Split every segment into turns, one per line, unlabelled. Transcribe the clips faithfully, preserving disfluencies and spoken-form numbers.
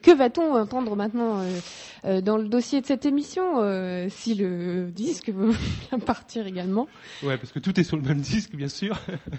que va-t-on entendre maintenant euh, euh, dans le dossier de cette émission, euh, si le disque veut bien partir également?
Ouais, parce que tout est sur le même disque, bien sûr.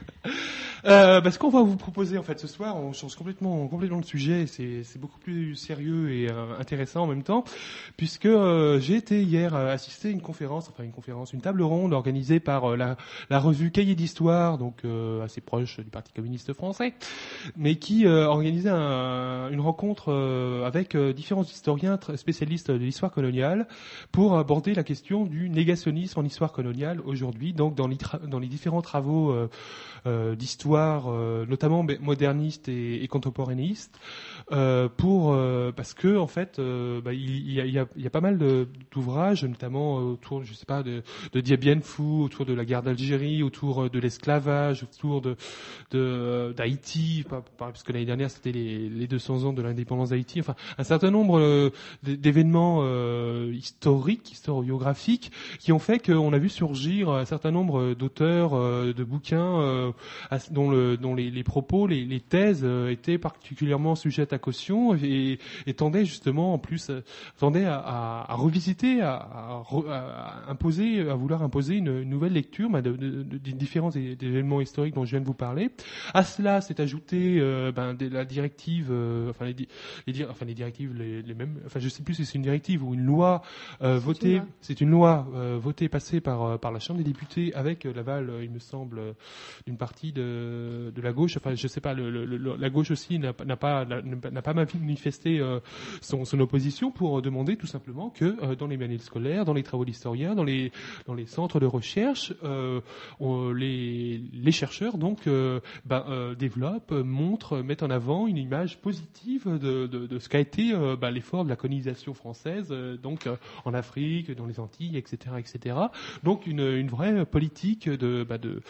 euh, bah, ce qu'on va vous proposer en fait ce soir, on change complètement, complètement le sujet. C'est, c'est beaucoup plus sérieux et euh, intéressant en même temps, puisque euh, j'ai été hier euh, assister à une conférence, enfin une conférence, une table ronde organisée par euh, la, la revue Cahiers d'Histoire, donc euh, assez proche du Parti communiste français, mais qui euh, organisait un, une rencontre euh, avec euh, différents historiens spécialistes de l'histoire coloniale pour aborder la question du négationnisme en histoire coloniale aujourd'hui, donc dans les, tra- dans les différents travaux euh, euh, d'histoire, euh, notamment modernistes et, et contemporanéistes, euh, pour euh, parce que en fait, euh, bah, il, y a, il, y a, il y a pas mal de, d'ouvrages, notamment autour, je sais pas, de, de Dien Bien Phu, autour de la guerre d'Algérie, autour de l'esclavage, autour de, de d'Haïti, parce que l'année dernière c'était les, les deux cents ans de l'indépendance d'Haïti. Enfin, un certain nombre euh, d'événements euh, historiques, historiographiques, qui ont fait qu'on a vu surgir un certain nombre d'auteurs euh, de bouquins euh, dont, le, dont les, les propos, les, les thèses euh, étaient particulièrement sujettes à caution et, et tendaient justement en plus euh, tendaient à, à, à revisiter, à, à, à imposer, à vouloir imposer une, une nouvelle lecture bah, de, de, de, des différents événements historiques dont je viens de vous parler. À cela s'est ajouté euh, ben, de la directive, euh, enfin les, les, enfin les directives, les, les mêmes, enfin je sais plus si c'est une directive ou une loi euh, c'est votée, une c'est une loi euh, votée passée par par la Chambre des députés avec l'aval, il me semble, d'une partie de de la gauche. Enfin je sais pas, le, le, le, la gauche aussi n'a, n'a pas n'a pas manifesté euh, son, son opposition pour demander tout simplement que euh, dans les manuels scolaires, dans les travaux d'historiens, dans les dans les centres de recherche, euh, on, les les chercheurs donc euh, ben, euh, développent, montrent, mettent en avant une image positive de, de, de ce qu'a été euh, ben, l'effort de la colonisation française, euh, donc euh, en Afrique, dans les Antilles, et cetera, et cetera. Donc une, une vraie politique de, ben, de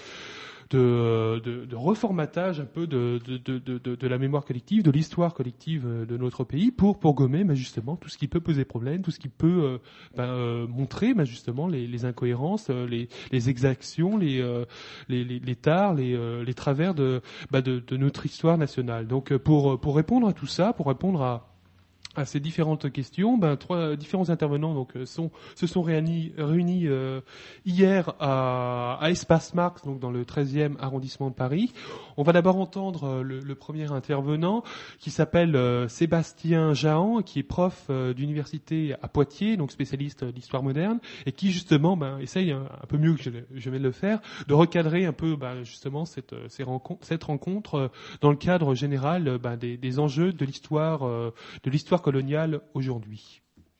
De, de, de reformatage un peu de, de, de, de, de la mémoire collective, de l'histoire collective de notre pays pour, pour gommer ben, justement tout ce qui peut poser problème, tout ce qui peut euh, ben, euh, montrer ben, justement les, les incohérences, les, les exactions, les, euh, les, les, les tares, les, euh, les travers de, ben, de, de notre histoire nationale. Donc pour, pour répondre à tout ça, pour répondre à à ces différentes questions, ben, trois différents intervenants donc sont, se sont réunis, réunis euh, hier à, à Espace Marx, donc dans le treizième arrondissement de Paris. On va d'abord entendre le, le premier intervenant qui s'appelle euh, Sébastien Jahan, qui est prof euh, d'université à Poitiers, donc spécialiste d'histoire moderne, et qui justement ben, essaye un, un peu mieux que je, je vais le faire, de recadrer un peu ben, justement cette, ces rencontres, cette rencontre euh, dans le cadre général ben, des, des enjeux de l'histoire, euh, de l'histoire coloniale aujourd'hui.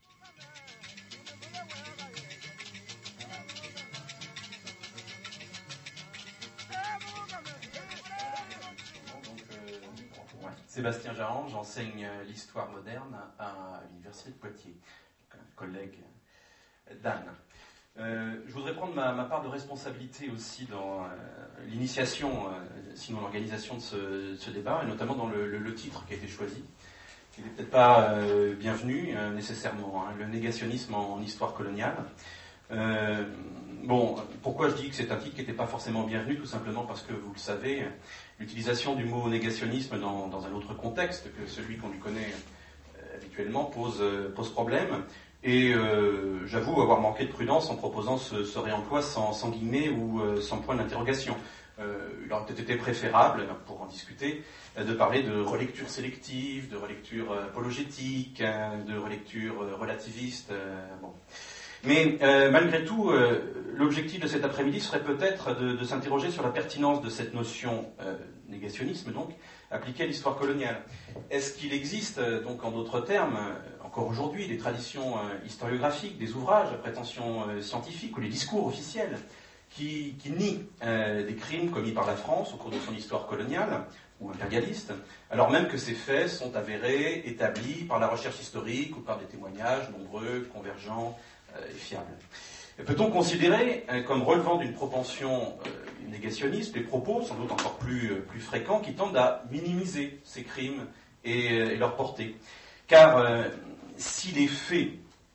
Sébastien Jahan, j'enseigne l'histoire moderne à l'université de Poitiers, un collègue d'Anne. Euh, je voudrais prendre ma, ma part de responsabilité aussi dans euh, l'initiation, euh, sinon l'organisation de ce, de ce débat, et notamment dans le, le, le titre qui a été choisi, qui n'est peut-être pas euh, bienvenu euh, nécessairement, hein, le négationnisme en, en histoire coloniale. Euh, bon, pourquoi je dis que c'est un titre qui n'était pas forcément bienvenu? Tout simplement parce que, vous le savez, l'utilisation du mot négationnisme dans, dans un autre contexte que celui qu'on lui connaît euh, habituellement pose, euh, pose problème. Et euh, j'avoue avoir manqué de prudence en proposant ce, ce réemploi sans, sans guillemets ou euh, sans point d'interrogation. Euh, il aurait peut-être été préférable, pour en discuter, de parler de relecture sélective, de relecture apologétique, de relecture relativiste. Bon. Mais euh, malgré tout, euh, l'objectif de cet après-midi serait peut-être de, de s'interroger sur la pertinence de cette notion euh, négationnisme, donc, appliquée à l'histoire coloniale. Est-ce qu'il existe, donc en d'autres termes, encore aujourd'hui, des traditions euh, historiographiques, des ouvrages à prétention euh, scientifique ou les discours officiels qui, qui nient euh, des crimes commis par la France au cours de son histoire coloniale ou impérialiste, alors même que ces faits sont avérés, établis par la recherche historique ou par des témoignages nombreux, convergents euh, et fiables. Peut-on considérer euh, comme relevant d'une propension euh, négationniste les propos, sans doute encore plus, euh, plus fréquents, qui tendent à minimiser ces crimes et, euh, et leur portée? Car euh, si les faits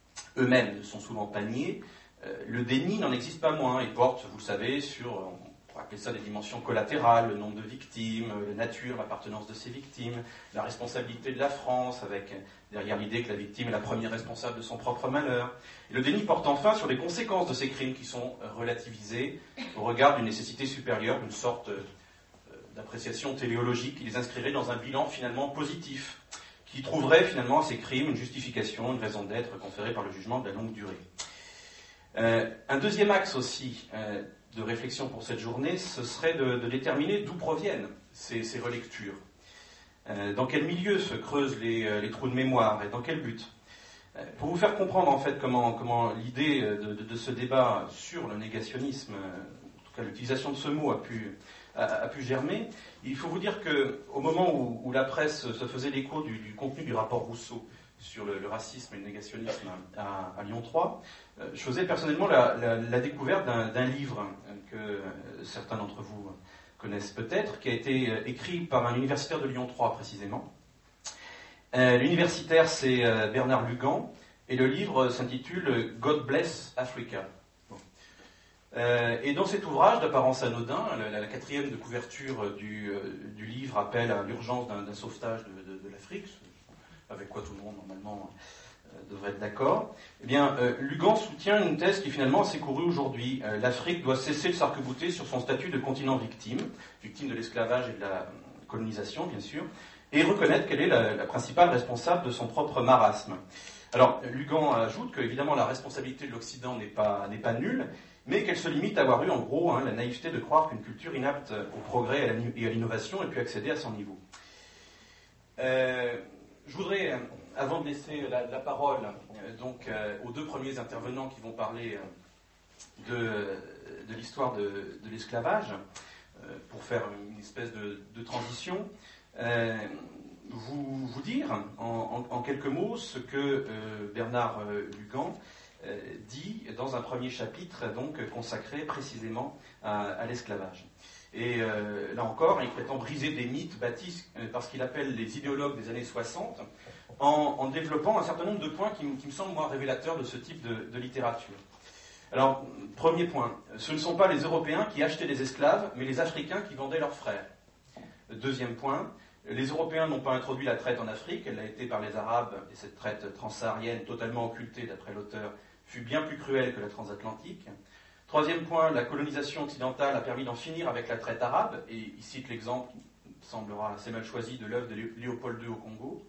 eux-mêmes ne sont souvent pas niés, euh, le déni n'en existe pas moins et porte, vous le savez, sur, on pourrait appeler ça des dimensions collatérales, le nombre de victimes, la nature, l'appartenance de ces victimes, la responsabilité de la France, avec derrière l'idée que la victime est la première responsable de son propre malheur. Et le déni porte enfin sur les conséquences de ces crimes qui sont relativisés au regard d'une nécessité supérieure, d'une sorte d'appréciation téléologique qui les inscrirait dans un bilan finalement positif, qui trouverait finalement à ces crimes une justification, une raison d'être conférée par le jugement de la longue durée. Euh, un deuxième axe aussi euh, de réflexion pour cette journée, ce serait de, de déterminer d'où proviennent ces, ces relectures. Euh, dans quel milieu se creusent les, les trous de mémoire et dans quel but. Euh, pour vous faire comprendre en fait comment, comment l'idée de, de, de ce débat sur le négationnisme, en tout cas l'utilisation de ce mot a pu, a, a pu germer, il faut vous dire qu'au moment où, où la presse se faisait l'écho du, du contenu du rapport Rousseau sur le, le racisme et le négationnisme à, à Lyon trois, euh, je faisais personnellement la, la, la découverte d'un, d'un livre que euh, certains d'entre vous connaissent peut-être, qui a été euh, écrit par un universitaire de Lyon trois précisément. Euh, l'universitaire c'est euh, Bernard Lugan, et le livre s'intitule « God Bless Africa ». Euh, et dans cet ouvrage d'apparence anodin, la, la quatrième de couverture du, euh, du livre appelle à l'urgence d'un, d'un sauvetage de, de, de l'Afrique, avec quoi tout le monde normalement euh, devrait être d'accord. Eh bien, euh, Lugan soutient une thèse qui finalement s'est courue aujourd'hui. Euh, L'Afrique doit cesser de s'arc-bouter sur son statut de continent victime, victime de l'esclavage et de la colonisation, bien sûr, et reconnaître qu'elle est la, la principale responsable de son propre marasme. Alors, Lugan ajoute que, évidemment, la responsabilité de l'Occident n'est pas, n'est pas nulle, mais qu'elle se limite à avoir eu, en gros, hein, la naïveté de croire qu'une culture inapte au progrès et à l'innovation ait pu accéder à son niveau. Euh, je voudrais, avant de laisser la, la parole euh, donc, euh, aux deux premiers intervenants qui vont parler euh, de, de l'histoire de, de l'esclavage, euh, pour faire une espèce de, de transition, euh, vous, vous dire en, en, en quelques mots ce que euh, Bernard euh, Lugan euh, dit dans un premier chapitre donc, consacré précisément à, à l'esclavage. Et euh, là encore, il prétend briser des mythes bâtis euh, par ce qu'il appelle les idéologues des années soixante, en, en développant un certain nombre de points qui, qui me semblent, moi, révélateurs de ce type de, de littérature. Alors, premier point, ce ne sont pas les Européens qui achetaient des esclaves, mais les Africains qui vendaient leurs frères. Deuxième point, les Européens n'ont pas introduit la traite en Afrique, elle l'a été par les Arabes, et cette traite transsaharienne, totalement occultée d'après l'auteur, fut bien plus cruelle que la transatlantique. Troisième point, la colonisation occidentale a permis d'en finir avec la traite arabe, et il cite l'exemple qui semblera assez mal choisi de l'œuvre de Léopold deux au Congo.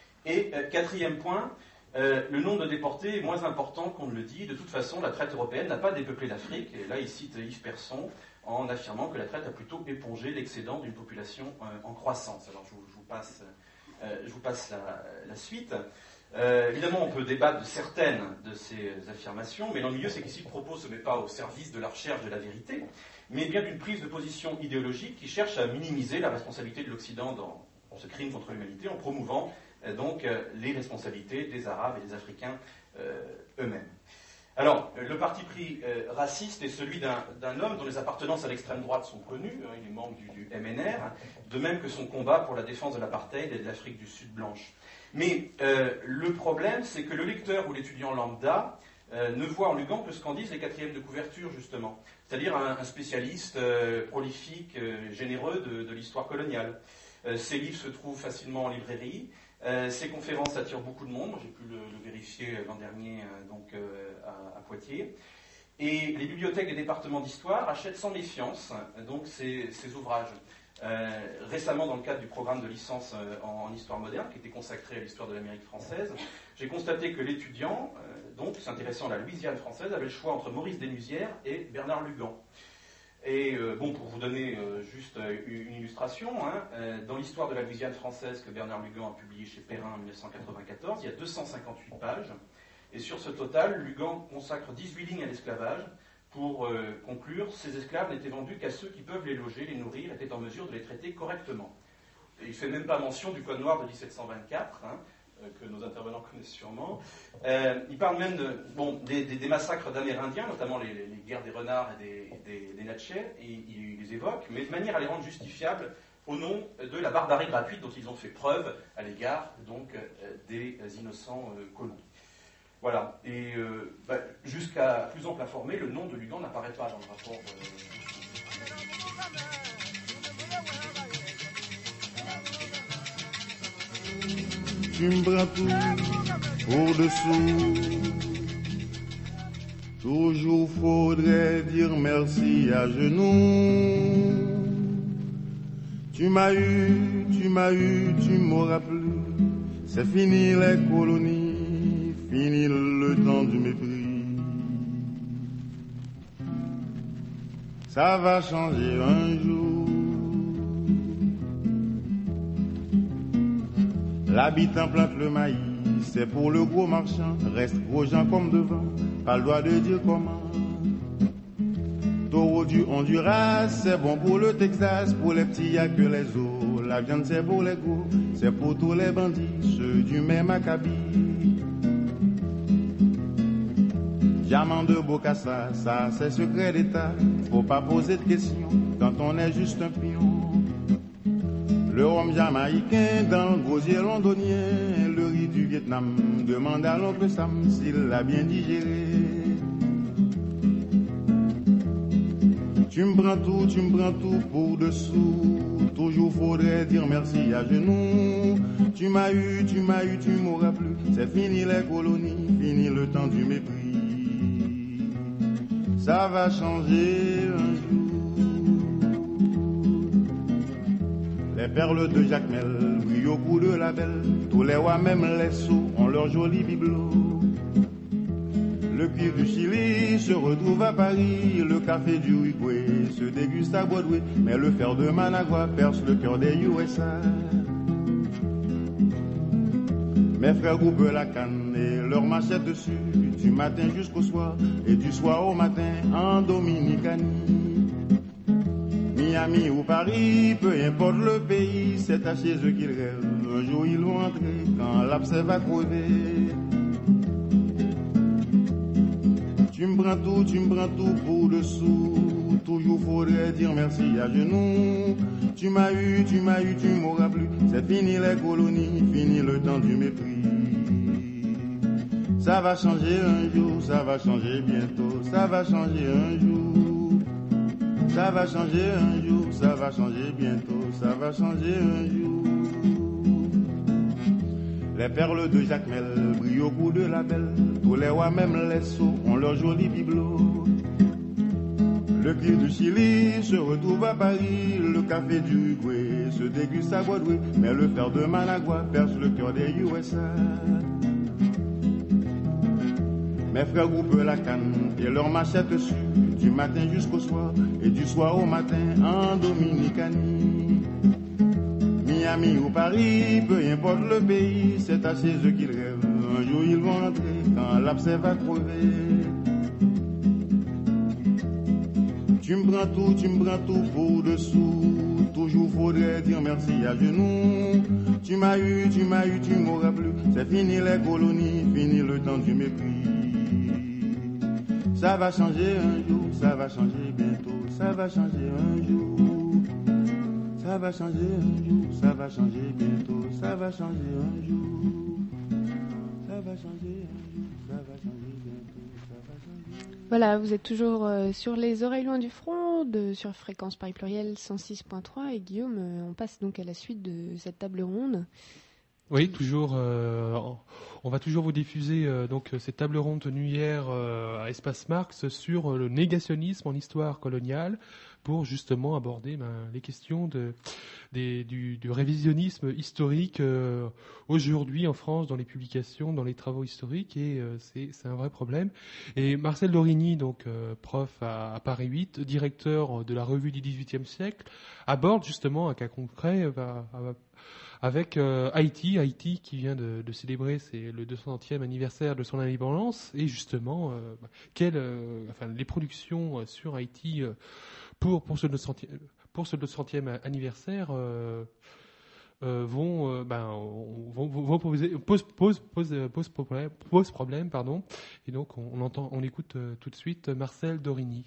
Et euh, quatrième point, euh, le nombre de déportés est moins important qu'on ne le dit. De toute façon, la traite européenne n'a pas dépeuplé l'Afrique, et là il cite Yves Persson en affirmant que la traite a plutôt épongé l'excédent d'une population euh, en croissance. Alors je vous, je vous passe, euh, je vous passe la, la suite. Euh, évidemment, on peut débattre de certaines de ces affirmations, mais l'ennuyeux, c'est qu'ici, le propos ne se met pas au service de la recherche de la vérité, mais bien d'une prise de position idéologique qui cherche à minimiser la responsabilité de l'Occident dans, dans ce crime contre l'humanité, en promouvant euh, donc euh, les responsabilités des Arabes et des Africains euh, eux-mêmes. Alors, le parti pris euh, raciste est celui d'un, d'un homme dont les appartenances à l'extrême droite sont connues, hein, il est membre du, du M N R, de même que son combat pour la défense de l'apartheid et de l'Afrique du Sud blanche. Mais euh, le problème, c'est que le lecteur ou l'étudiant lambda euh, ne voit en Lugan que ce qu'en disent les quatrièmes de couverture, justement. C'est-à-dire un, un spécialiste euh, prolifique, euh, généreux de, de l'histoire coloniale. Euh, ses livres se trouvent facilement en librairie. Euh, ses conférences attirent beaucoup de monde. J'ai pu le, le vérifier l'an dernier euh, donc, euh, à, à Poitiers. Et les bibliothèques des départements d'histoire achètent sans méfiance donc, ces, ces ouvrages. Euh, récemment, dans le cadre du programme de licence euh, en, en histoire moderne, qui était consacré à l'histoire de l'Amérique française, j'ai constaté que l'étudiant, euh, donc s'intéressant à la Louisiane française, avait le choix entre Maurice Desmusières et Bernard Lugan. Et euh, bon, pour vous donner euh, juste euh, une illustration, hein, euh, dans l'histoire de la Louisiane française que Bernard Lugan a publié chez Perrin en dix-neuf cent quatre-vingt-quatorze, il y a deux cent cinquante-huit pages, et sur ce total, Lugan consacre dix-huit lignes à l'esclavage. Pour euh, conclure, ces esclaves n'étaient vendus qu'à ceux qui peuvent les loger, les nourrir, étaient en mesure de les traiter correctement. Et il ne fait même pas mention du Code noir de dix-sept cent vingt-quatre, hein, euh, que nos intervenants connaissent sûrement. Euh, il parle même de, bon, des, des, des massacres d'Amérindiens, notamment les, les, les guerres des renards et des, des, des Natchez, et il, il les évoque, mais de manière à les rendre justifiables au nom de la barbarie gratuite dont ils ont fait preuve à l'égard donc, euh, des innocents euh, colons. Voilà, et euh, bah, jusqu'à plus ample informé, le nom de Lugan n'apparaît pas dans le rapport. Euh,
Tu me prends tout pour dessous. Toujours faudrait dire merci à genoux. Tu m'as eu, tu m'as eu, tu m'auras plus. C'est fini les colonies, fini le temps du mépris. Ça va changer un jour. L'habitant plante le maïs, c'est pour le gros marchand. Reste gros gens comme devant, pas le droit de dire comment. Taureau du Honduras, c'est bon pour le Texas. Pour les petits, y'a que les os. La viande, c'est pour les gros, c'est pour tous les bandits, ceux du même acabit. Diamant de Bokassa, ça c'est secret d'État. Faut pas poser de questions quand on est juste un pion. Le rhum jamaïcain dans le gosier londonien. Le riz du Vietnam, demande à l'oncle Sam s'il l'a bien digéré. Tu me prends tout, tu me prends tout pour dessous. Toujours faudrait dire merci à genoux. Tu m'as eu, tu m'as eu, tu m'auras plus. C'est fini les colonies, fini le temps du mépris. Ça va changer un jour. Les perles de Jacmel brillent au bout de la belle. Tous les rois, même les sots, ont leur joli bibelot. Le cuir du Chili se retrouve à Paris. Le café du Uruguay se déguste à Broadway. Mais le fer de Managua perce le cœur des U S A. Mes frères groupent la canne et leur machette dessus. Du matin jusqu'au soir et du soir au matin en Dominicanie. Miami ou Paris, peu importe le pays, c'est à chez eux qu'ils rêvent. Un jour ils vont entrer quand l'abcès va crever. Tu me prends tout, tu me prends tout pour dessous. Toujours faudrait dire merci à genoux. Tu m'as eu, tu m'as eu, tu m'auras plus. C'est fini les colonies, fini le temps du mépris. Ça va changer un jour, ça va changer bientôt. Ça va changer un jour. Ça va changer un jour, ça va changer bientôt. Ça va changer un jour. Les perles de Jacmel brillent au bout de la belle. Tous les rois, même les sots, ont leur joli bibelot. Le cuir du Chili se retrouve à Paris. Le café du Uruguay se déguste à Broadway. Mais le fer de Managua perce le cœur des U S A. Mes frères groupent la canne et leur machette dessus. Du matin jusqu'au soir et du soir au matin en Dominicanie. Miami ou Paris, peu importe le pays, c'est à chez eux qu'ils rêvent. Un jour ils vont entrer quand l'abcès va crever. Tu me prends tout, tu me prends tout pour dessous. Toujours faudrait dire merci à genoux. Tu m'as eu, tu m'as eu, tu m'auras plus. C'est fini les colonies, fini le temps du mépris. Ça va changer un jour, ça va changer bientôt. Ça va changer un jour. Ça va changer un jour, ça va changer bientôt. Ça va changer un jour. Ça va changer un jour, ça va changer bientôt. Ça va changer.
Voilà, vous êtes toujours euh, sur les oreilles loin du front, de, sur Fréquence Paris Pluriel cent six point trois. Et Guillaume, euh, on passe donc à la suite de cette table ronde.
Oui, toujours. Euh, on va toujours vous diffuser euh, donc cette table ronde tenue hier euh, à Espace Marx sur le négationnisme en histoire coloniale, pour justement aborder ben, les questions de, des, du, du révisionnisme historique euh, aujourd'hui en France dans les publications, dans les travaux historiques, et euh, c'est, c'est un vrai problème. Et Marcel Dorigny, donc euh, prof à, à Paris huit, directeur de la revue du dix-huitième siècle, aborde justement un cas concret va, va, avec euh, Haïti, Haïti qui vient de, de célébrer c'est le deux centième anniversaire de son indépendance, et justement euh, quelles, euh, enfin, les productions sur Haïti euh, pour pour ce deux centième, pour ce deux centième anniversaire euh, euh, vont euh, ben vont, vont poser pose pose pose pose problème pose problème pardon, et donc on, on entend on écoute euh, tout de suite Marcel Dorigny.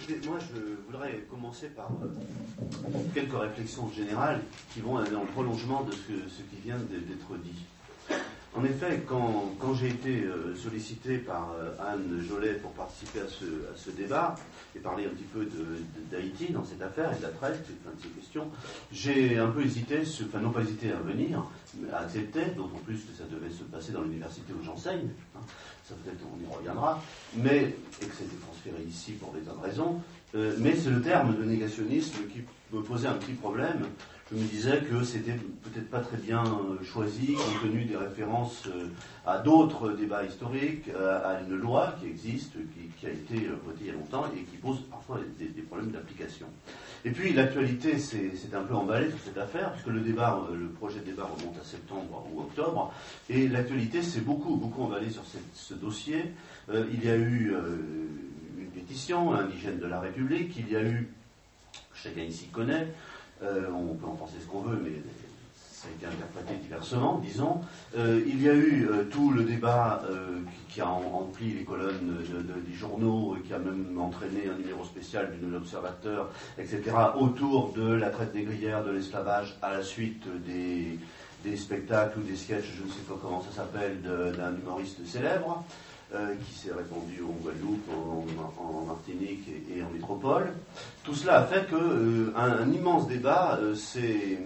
écoutez, moi je voudrais commencer par euh, quelques réflexions générales qui vont aller dans le prolongement de ce, que, ce qui vient d'être dit. En effet, quand, quand j'ai été euh, sollicité par euh, Anne Jolet pour participer à ce, à ce débat et parler un petit peu d'Haïti dans cette affaire et de la traite, et plein de ces questions, j'ai un peu hésité, enfin non pas hésité à venir, mais à accepter, d'autant plus que ça devait se passer dans l'université où j'enseigne, hein, ça peut-être on y reviendra, mais, et que c'était transféré ici pour des tas de raisons, euh, mais c'est le terme de négationnisme qui me posait un petit problème. Je me disais que c'était peut-être pas très bien choisi, compte tenu des références à d'autres débats historiques, à une loi qui existe, qui, qui a été votée il y a longtemps et qui pose parfois des, des problèmes d'application. Et puis l'actualité s'est un peu emballée sur cette affaire, puisque le débat, le projet de débat remonte à septembre ou octobre, et l'actualité s'est beaucoup, beaucoup emballée sur cette, ce dossier. Euh, il y a eu euh, une pétition, indigène de la République, il y a eu, chacun ici connaît, Euh, on peut en penser ce qu'on veut, mais ça a été interprété diversement, disons. Euh, il y a eu euh, tout le débat euh, qui, qui a rempli les colonnes de, de, des journaux, et qui a même entraîné un numéro spécial du Nouvel Observateur, et cetera, autour de la traite négrière, de l'esclavage, à la suite des, des spectacles ou des sketchs, je ne sais pas comment ça s'appelle, d'un humoriste célèbre, Euh, qui s'est répandu en Guadeloupe, en, en Martinique et, et en métropole. Tout cela a fait qu'un euh, un immense débat euh, s'est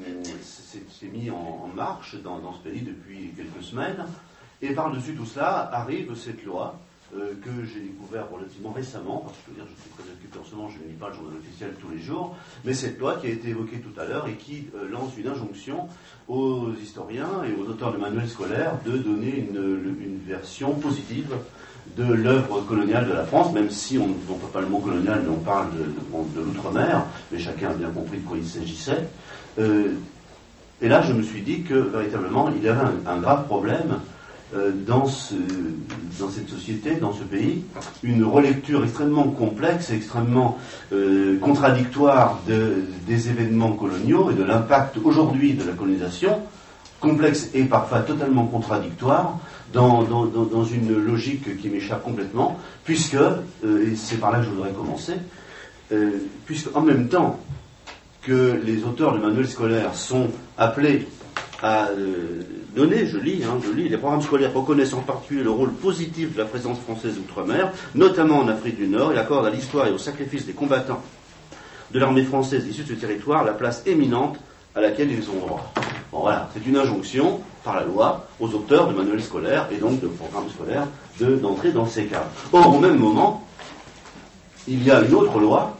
mis en, en marche dans, dans ce pays depuis quelques semaines. Et par-dessus tout cela arrive cette loi euh, que j'ai découvert relativement récemment, parce que je veux dire, je suis très occupé en ce moment, je ne lis pas le journal officiel tous les jours, mais cette loi qui a été évoquée tout à l'heure et qui euh, lance une injonction aux historiens et aux auteurs de manuels scolaires de donner une, une version positive de l'œuvre coloniale de la France, même si on ne voit pas le mot colonial, mais on parle de, de, de l'outre-mer, mais chacun a bien compris de quoi il s'agissait. Euh, et là, je me suis dit que, véritablement, il y avait un, un grave problème euh, dans, ce, dans cette société, dans ce pays, une relecture extrêmement complexe, extrêmement euh, contradictoire de, des événements coloniaux et de l'impact aujourd'hui de la colonisation, complexe et parfois totalement contradictoire, dans, dans, dans une logique qui m'échappe complètement, puisque, euh, et c'est par là que je voudrais commencer, euh, puisque en même temps que les auteurs de manuels scolaires sont appelés à euh, donner, je lis, hein, je lis, les programmes scolaires reconnaissent en particulier le rôle positif de la présence française outre-mer, notamment en Afrique du Nord, et accordent à l'histoire et au sacrifice des combattants de l'armée française issue de ce territoire la place éminente à laquelle ils ont droit. Bon, voilà, c'est une injonction par la loi aux auteurs de manuels scolaires et donc de programmes scolaires d'entrer de, dans ces cadres. Or, au même moment, il y a une autre loi,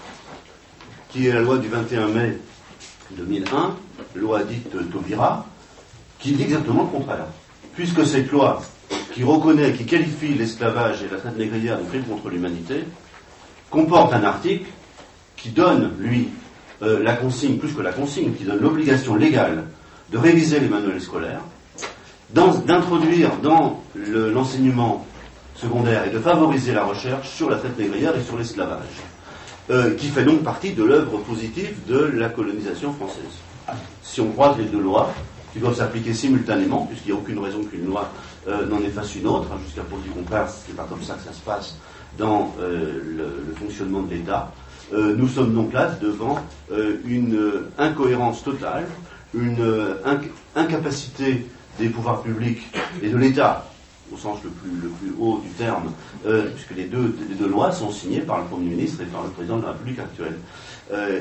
qui est la loi du vingt et un mai deux mille un, loi dite Taubira, qui dit exactement le contraire. Puisque cette loi, qui reconnaît, qui qualifie l'esclavage et la traite négrière de crime contre l'humanité, comporte un article qui donne, lui, euh, la consigne, plus que la consigne, qui donne l'obligation légale de réviser les manuels scolaires, d'introduire dans l'enseignement le, secondaire et de favoriser la recherche sur la traite négrière et sur l'esclavage, euh, qui fait donc partie de l'œuvre positive de la colonisation française. Si on croise les deux lois, qui doivent s'appliquer simultanément, puisqu'il n'y a aucune raison qu'une loi euh, n'en efface une autre, hein, jusqu'à preuve du contraire, c'est pas comme ça que ça se passe dans euh, le, le fonctionnement de l'État. Euh, nous sommes donc là devant euh, une euh, incohérence totale, une euh, inc incapacité des pouvoirs publics et de l'État, au sens le plus, le plus haut du terme, euh, puisque les deux, les deux lois sont signées par le Premier ministre et par le Président de la République actuelle. Euh,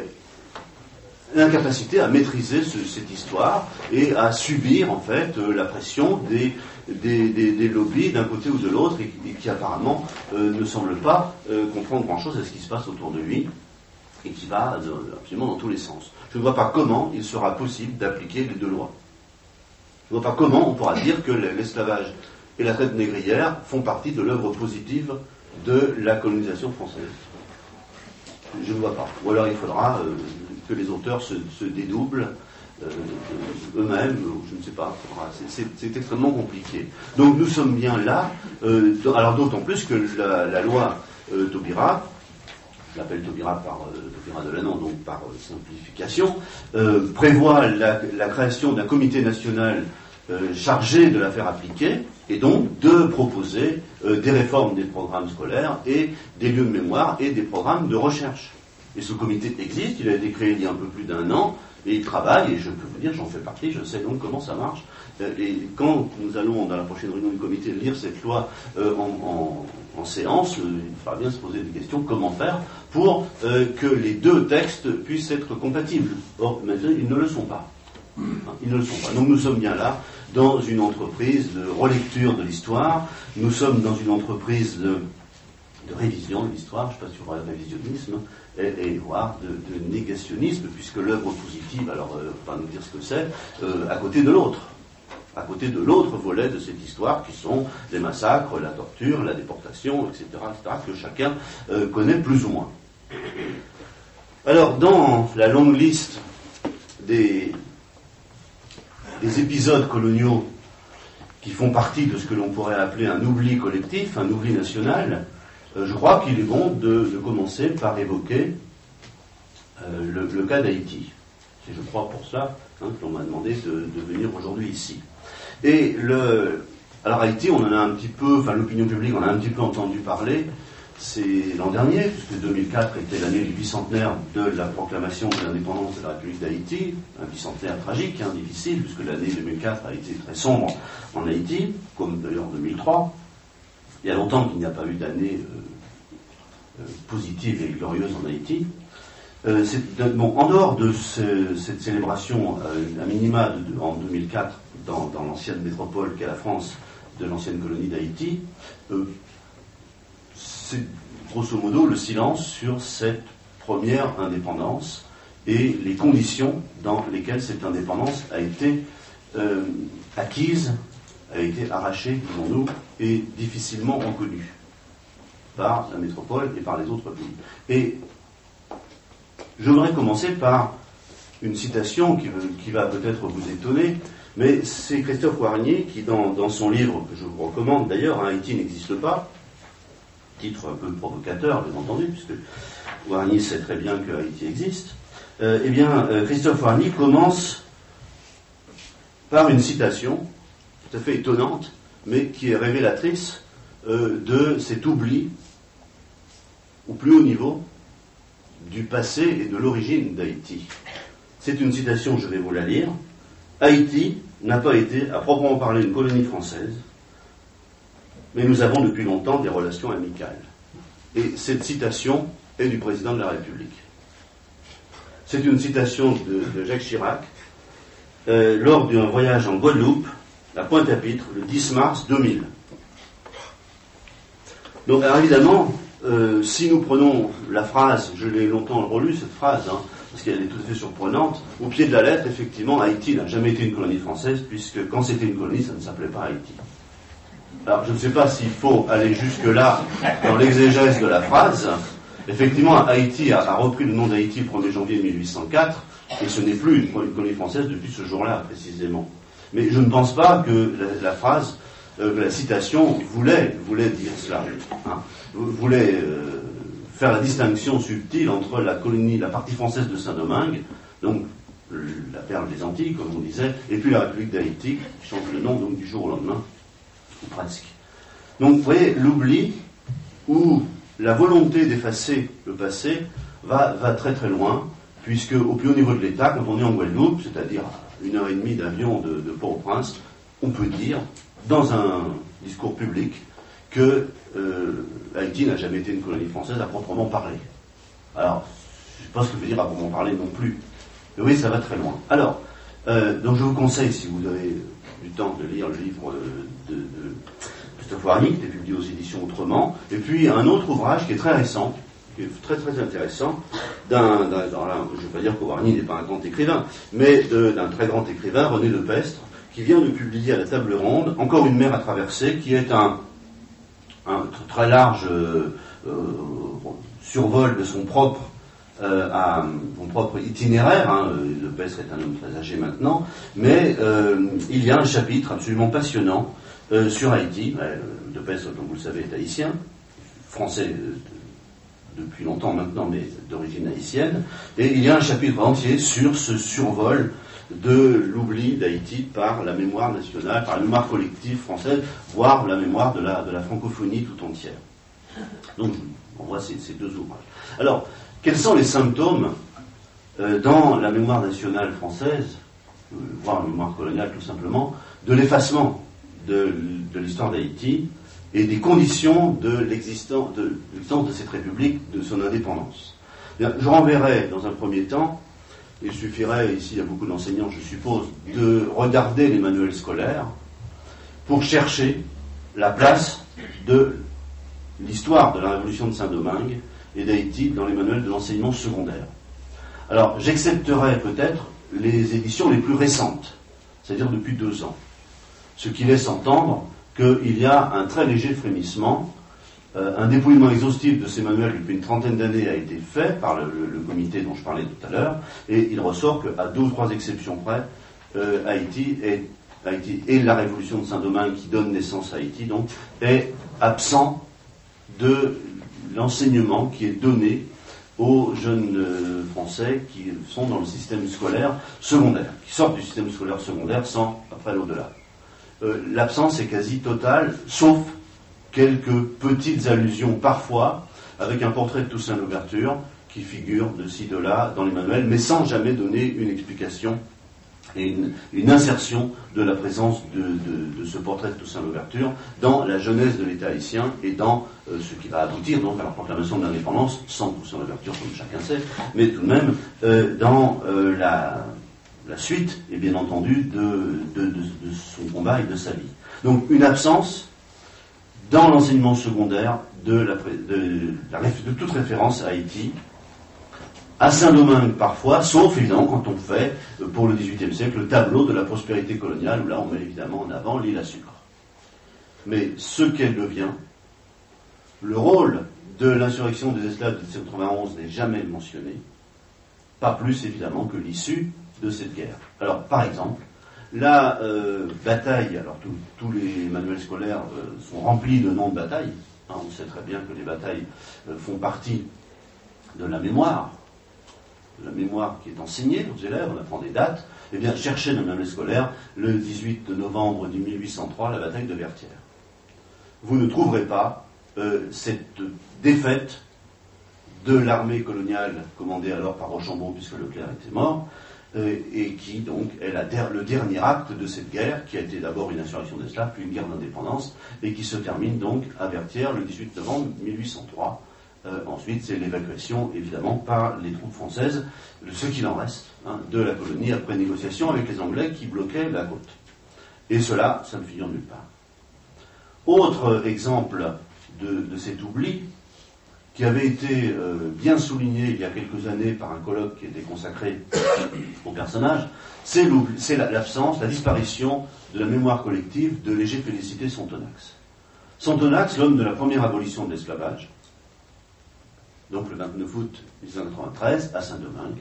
L'incapacité à maîtriser ce, cette histoire et à subir en fait euh, la pression des, des, des, des lobbies d'un côté ou de l'autre et, et qui apparemment euh, ne semblent pas euh, comprendre grand-chose à ce qui se passe autour de lui et qui va de, absolument dans tous les sens. Je ne vois pas comment il sera possible d'appliquer les deux lois. Je ne vois pas comment on pourra dire que l'esclavage et la traite négrière font partie de l'œuvre positive de la colonisation française. Je ne vois pas. Ou alors il faudra euh, que les auteurs se, se dédoublent euh, eux-mêmes, je ne sais pas. C'est extrêmement compliqué. Donc nous sommes bien là, euh, alors d'autant plus que la, la loi euh, Taubira, je l'appelle Taubira par euh, Taubira de Lannan, donc par euh, simplification, euh, prévoit la, la création d'un comité national euh, chargé de la faire appliquer, et donc de proposer euh, des réformes des programmes scolaires et des lieux de mémoire et des programmes de recherche. Et ce comité existe, il a été créé il y a un peu plus d'un an, et il travaille, et je peux vous dire, j'en fais partie, je sais donc comment ça marche. Et quand nous allons, dans la prochaine réunion du comité, lire cette loi euh, en, en, en séance, euh, il faudra bien se poser des questions, comment faire pour euh, que les deux textes puissent être compatibles. Or, maintenant, ils ne le sont pas. Ils ne le sont pas. Donc nous sommes bien là, dans une entreprise de relecture de l'histoire, nous sommes dans une entreprise de, de révision de l'histoire, je ne sais pas si on parle de révisionnisme, et, et voire de, de négationnisme, puisque l'œuvre positive, alors euh, on va nous dire ce que c'est, euh, à côté de l'autre. À côté de l'autre volet de cette histoire, qui sont les massacres, la torture, la déportation, et cetera, et cetera, que chacun euh, connaît plus ou moins. Alors, dans la longue liste des, des épisodes coloniaux qui font partie de ce que l'on pourrait appeler un oubli collectif, un oubli national, euh, je crois qu'il est bon de, de commencer par évoquer euh, le, le cas d'Haïti. C'est, je crois, pour ça hein, que l'on m'a demandé de, de venir aujourd'hui ici. Et le, alors Haïti, on en a un petit peu, enfin l'opinion publique, on en a un petit peu entendu parler. C'est l'an dernier, puisque deux mille quatre était l'année du bicentenaire de la proclamation de l'indépendance de la République d'Haïti, un bicentenaire tragique, hein, difficile, puisque l'année deux mille quatre a été très sombre en Haïti, comme d'ailleurs deux mille trois. Il y a longtemps qu'il n'y a pas eu d'année euh, euh, positive et glorieuse en Haïti. Euh, c'est, bon, en dehors de ce, cette célébration euh, à minima de, de, en deux mille quatre dans, dans l'ancienne métropole qu'est la France de l'ancienne colonie d'Haïti, euh, c'est grosso modo le silence sur cette première indépendance et les conditions dans lesquelles cette indépendance a été euh, acquise, a été arrachée, disons-nous, et difficilement reconnue par la métropole et par les autres pays. Et je voudrais commencer par une citation qui, qui va peut-être vous étonner, mais c'est Christophe Wargnier qui, dans, dans son livre, que je vous recommande d'ailleurs, hein, Haïti n'existe pas, titre un peu provocateur, bien entendu, puisque Wargnier sait très bien que Haïti existe, euh, eh bien, euh, Christophe Wargnier commence par une citation tout à fait étonnante, mais qui est révélatrice euh, de cet oubli au plus haut niveau du passé et de l'origine d'Haïti. C'est une citation, je vais vous la lire. Haïti n'a pas été, à proprement parler, une colonie française, mais nous avons depuis longtemps des relations amicales. Et cette citation est du président de la République. C'est une citation de, de Jacques Chirac euh, lors d'un voyage en Guadeloupe, à Pointe-à-Pitre, le dix mars deux mille. Donc, alors évidemment, euh, si nous prenons la phrase, je l'ai longtemps relue cette phrase, hein, parce qu'elle est tout à fait surprenante, au pied de la lettre, effectivement, Haïti n'a jamais été une colonie française, puisque quand c'était une colonie, ça ne s'appelait pas Haïti. Alors, je ne sais pas s'il faut aller jusque-là dans l'exégèse de la phrase. Effectivement, Haïti a, a repris le nom d'Haïti le premier janvier mille huit cent quatre, et ce n'est plus une, une colonie française depuis ce jour-là, précisément. Mais je ne pense pas que la, la phrase, euh, la citation voulait, voulait dire cela, hein, voulait euh, faire la distinction subtile entre la colonie, la partie française de Saint-Domingue, donc la perle des Antilles, comme on disait, et puis la République d'Haïti, qui change le nom donc du jour au lendemain, ou presque. Donc vous voyez, l'oubli ou la volonté d'effacer le passé va, va très très loin, puisque au plus haut niveau de l'État, quand on est en Guadeloupe, c'est-à-dire une heure et demie d'avion de, de Port-au-Prince, on peut dire, dans un discours public, que euh, Haïti n'a jamais été une colonie française à proprement parler. Alors, je ne sais pas ce que veut dire à proprement parler non plus. Mais oui, ça va très loin. Alors, euh, donc je vous conseille, si vous avez du temps, de lire le livre de, de, de Christophe Wargnier, qui est publié aux éditions Autrement, et puis un autre ouvrage qui est très récent, qui est très très intéressant, d'un, d'un, d'un je ne vais pas dire que Wargnier n'est pas un grand écrivain, mais de, d'un très grand écrivain, René Lepestre, qui vient de publier à la Table Ronde Encore une mer à traverser, qui est un, un très large euh, euh, survol de son propre, euh, à, son propre itinéraire. Hein. Lepestre est un homme très âgé maintenant, mais euh, il y a un chapitre absolument passionnant euh, sur Haïti. Euh, Lepestre, comme vous le savez, est haïtien, français euh, depuis longtemps maintenant, mais d'origine haïtienne, et il y a un chapitre entier sur ce survol de l'oubli d'Haïti par la mémoire nationale, par la mémoire collective française, voire la mémoire de la, de la francophonie tout entière. Donc, on voit ces, ces deux ouvrages. Alors, quels sont les symptômes euh, dans la mémoire nationale française, euh, voire la mémoire coloniale tout simplement, de l'effacement de, de l'histoire d'Haïti et des conditions de l'existence de, de, l'existence de cette république, de son indépendance? Bien, je renverrai dans un premier temps, il suffirait, ici il y a beaucoup d'enseignants je suppose, de regarder les manuels scolaires pour chercher la place de l'histoire de la révolution de Saint-Domingue et d'Haïti dans les manuels de l'enseignement secondaire. Alors, j'accepterai peut-être les éditions les plus récentes, c'est-à-dire depuis deux ans, ce qui laisse entendre qu'il y a un très léger frémissement. Euh, un dépouillement exhaustif de ces manuels depuis une trentaine d'années a été fait par le, le, le comité dont je parlais tout à l'heure, et il ressort qu'à deux ou trois exceptions près, euh, Haïti, est, Haïti et la révolution de Saint-Domingue qui donne naissance à Haïti, donc, est absent de l'enseignement qui est donné aux jeunes euh, Français qui sont dans le système scolaire secondaire, qui sortent du système scolaire secondaire sans après l'au-delà. Euh, l'absence est quasi totale, sauf quelques petites allusions parfois, avec un portrait de Toussaint Louverture qui figure de ci, de là dans les manuels, mais sans jamais donner une explication et une, une insertion de la présence de, de, de ce portrait de Toussaint Louverture dans la jeunesse de l'État haïtien et dans euh, ce qui va aboutir donc à la proclamation de l'indépendance, sans Toussaint Louverture comme chacun sait, mais tout de même euh, dans euh, la, la suite, et bien entendu, de, de, de, de son combat et de sa vie. Donc une absence dans l'enseignement secondaire de, la, de, la, de toute référence à Haïti, à Saint-Domingue parfois, sauf évidemment quand on fait, pour le dix-huitième siècle, le tableau de la prospérité coloniale, où là on met évidemment en avant l'île à sucre. Mais ce qu'elle devient, le rôle de l'insurrection des esclaves de mille sept cent quatre-vingt-onze n'est jamais mentionné, pas plus évidemment que l'issue de cette guerre. Alors, par exemple, la euh, bataille, alors tous les manuels scolaires euh, sont remplis de noms de batailles, hein, on sait très bien que les batailles euh, font partie de la mémoire, de la mémoire qui est enseignée aux élèves, on apprend des dates, et bien cherchez dans le manuel scolaire le dix-huit novembre mille huit cent trois, la bataille de Vertières. Vous ne trouverez pas euh, cette défaite de l'armée coloniale commandée alors par Rochambeau, puisque Leclerc était mort, et qui donc est la der- le dernier acte de cette guerre, qui a été d'abord une insurrection d'esclaves, puis une guerre d'indépendance, et qui se termine donc à Vertières le dix-huit novembre mille huit cent trois. Euh, ensuite, c'est l'évacuation, évidemment, par les troupes françaises, ce qu'il en reste, hein, de la colonie, après négociation avec les Anglais qui bloquaient la côte. Et cela, ça ne figure nulle part. Autre exemple de, de cet oubli, qui avait été euh, bien souligné il y a quelques années par un colloque qui était consacré au personnage, c'est, c'est la, l'absence, la disparition de la mémoire collective de Léger-Félicité Sontonax. Sontonax, l'homme de la première abolition de l'esclavage, donc le vingt-neuf août mille huit cent quatre-vingt-treize, à Saint-Domingue,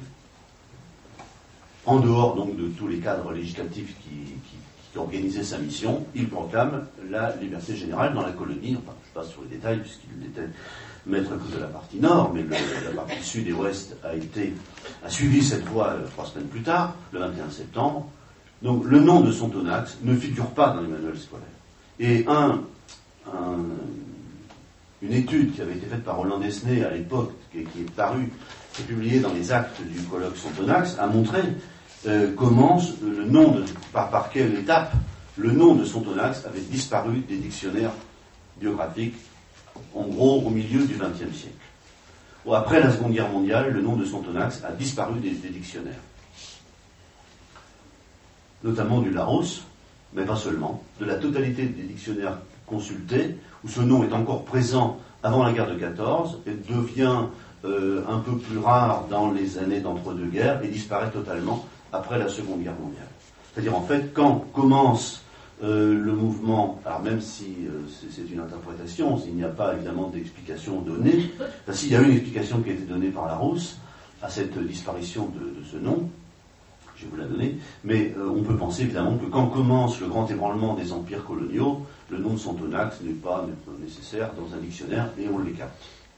en dehors donc de tous les cadres législatifs qui, qui, qui organisaient sa mission, il proclame la liberté générale dans la colonie. Enfin, je passe sur les détails puisqu'il était maître que de la partie nord, mais le, la partie sud et ouest a été a suivi cette voie euh, trois semaines plus tard, le vingt et un septembre. Donc le nom de Sontonax ne figure pas dans les manuels scolaires. Et un, un, une étude qui avait été faite par Roland Desnay à l'époque, qui, qui est parue, qui est publiée dans les actes du colloque Sontonax, a montré euh, comment le nom de, par, par quelle étape le nom de Sontonax avait disparu des dictionnaires biographiques, en gros au milieu du vingtième siècle. Bon, après la Seconde Guerre mondiale, le nom de Sontonax a disparu des, des dictionnaires, notamment du Larousse, mais pas seulement, de la totalité des dictionnaires consultés, où ce nom est encore présent avant la guerre de quatorze, et devient euh, un peu plus rare dans les années d'entre-deux-guerres, et disparaît totalement après la Seconde Guerre mondiale. C'est-à-dire, en fait, quand commence euh, le mouvement, alors même si euh, c'est, c'est une interprétation, s'il n'y a pas évidemment d'explication donnée, enfin, s'il y a une explication qui a été donnée par Larousse à cette disparition de, de ce nom, je vais vous la donner, mais euh, on peut penser évidemment que quand commence le grand ébranlement des empires coloniaux, le nom de Sontonax n'est pas nécessaire dans un dictionnaire et on l'écarte.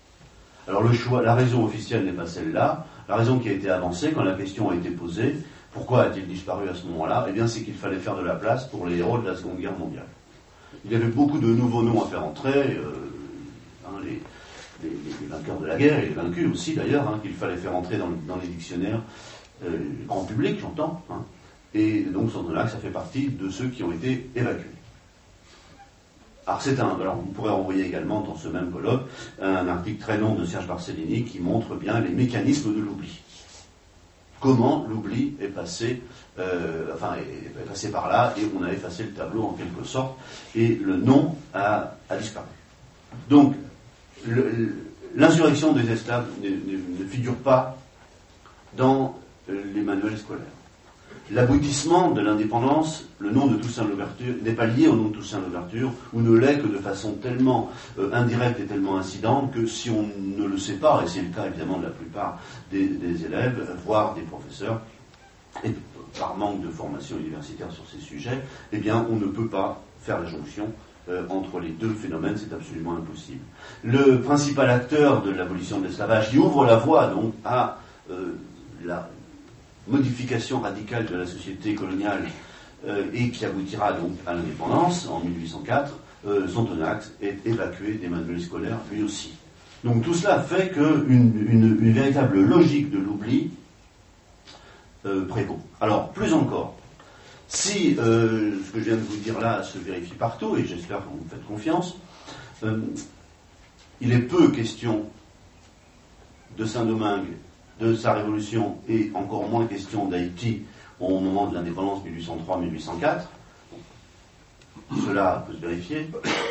Alors le choix, la raison officielle n'est pas celle-là. La raison qui a été avancée quand la question a été posée Pourquoi a-t-il disparu à ce moment-là? Eh bien, c'est qu'il fallait faire de la place pour les héros de la Seconde Guerre mondiale. Il y avait beaucoup de nouveaux noms à faire entrer, euh, hein, les, les, les vainqueurs de la guerre, et les vaincus aussi d'ailleurs, hein, qu'il fallait faire entrer dans, dans les dictionnaires, euh, grand public, j'entends, hein, et donc Sontonax, ça fait partie de ceux qui ont été évacués. Alors, c'est un, alors vous pourrez envoyer également dans ce même colloque un article très long de Serge Barcellini qui montre bien les mécanismes de l'oubli. Comment l'oubli est passé, euh, enfin, est, est passé par là et on a effacé le tableau en quelque sorte et le nom a, a disparu. Donc, le, l'insurrection des esclaves ne, ne, ne figure pas dans les manuels scolaires. L'aboutissement de l'indépendance, le nom de Toussaint Louverture, n'est pas lié au nom de Toussaint Louverture, ou ne l'est que de façon tellement euh, indirecte et tellement incidente que si on ne le sait pas, et c'est le cas évidemment de la plupart des, des élèves, voire des professeurs, et par manque de formation universitaire sur ces sujets, eh bien on ne peut pas faire la jonction euh, entre les deux phénomènes, c'est absolument impossible. Le principal acteur de l'abolition de l'esclavage, qui ouvre la voie donc à euh, la modification radicale de la société coloniale euh, et qui aboutira donc à l'indépendance en mille huit cent quatre, euh, Sontonax est évacué des manuels scolaires lui aussi. Donc tout cela fait qu'une une, une véritable logique de l'oubli euh, prévaut. Alors plus encore, si euh, ce que je viens de vous dire là se vérifie partout, et j'espère que vous me faites confiance, euh, il est peu question de Saint-Domingue, de sa révolution, et encore moins question d'Haïti au moment de l'indépendance mille huit cent trois mille huit cent quatre, cela peut se vérifier,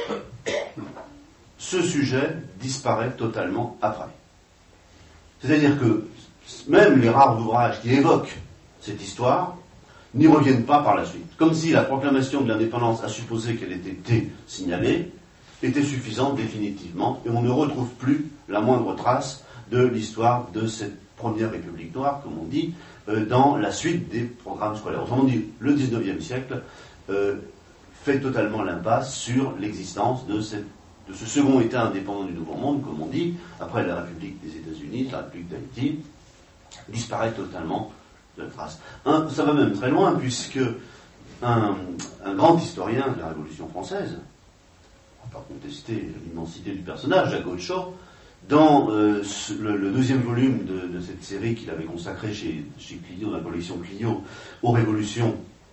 ce sujet disparaît totalement après. C'est-à-dire que même les rares ouvrages qui évoquent cette histoire n'y reviennent pas par la suite. Comme si la proclamation de l'indépendance, à supposer qu'elle ait été signalée, était suffisante définitivement, et on ne retrouve plus la moindre trace de l'histoire de cette première République noire, comme on dit, euh, dans la suite des programmes scolaires. Autrement dit, le dix-neuvième siècle euh, fait totalement l'impasse sur l'existence de, cette, de ce second État indépendant du Nouveau Monde, comme on dit, après la République des États-Unis, la République d'Haïti, disparaît totalement de la trace. Un, ça va même très loin, puisque un, un grand historien de la Révolution française, on ne va pas contester l'immensité du personnage, Jacques Godechaux, dans euh, le, le deuxième volume de, de cette série qu'il avait consacrée chez, chez Clio, dans la collection Clio, aux révolutions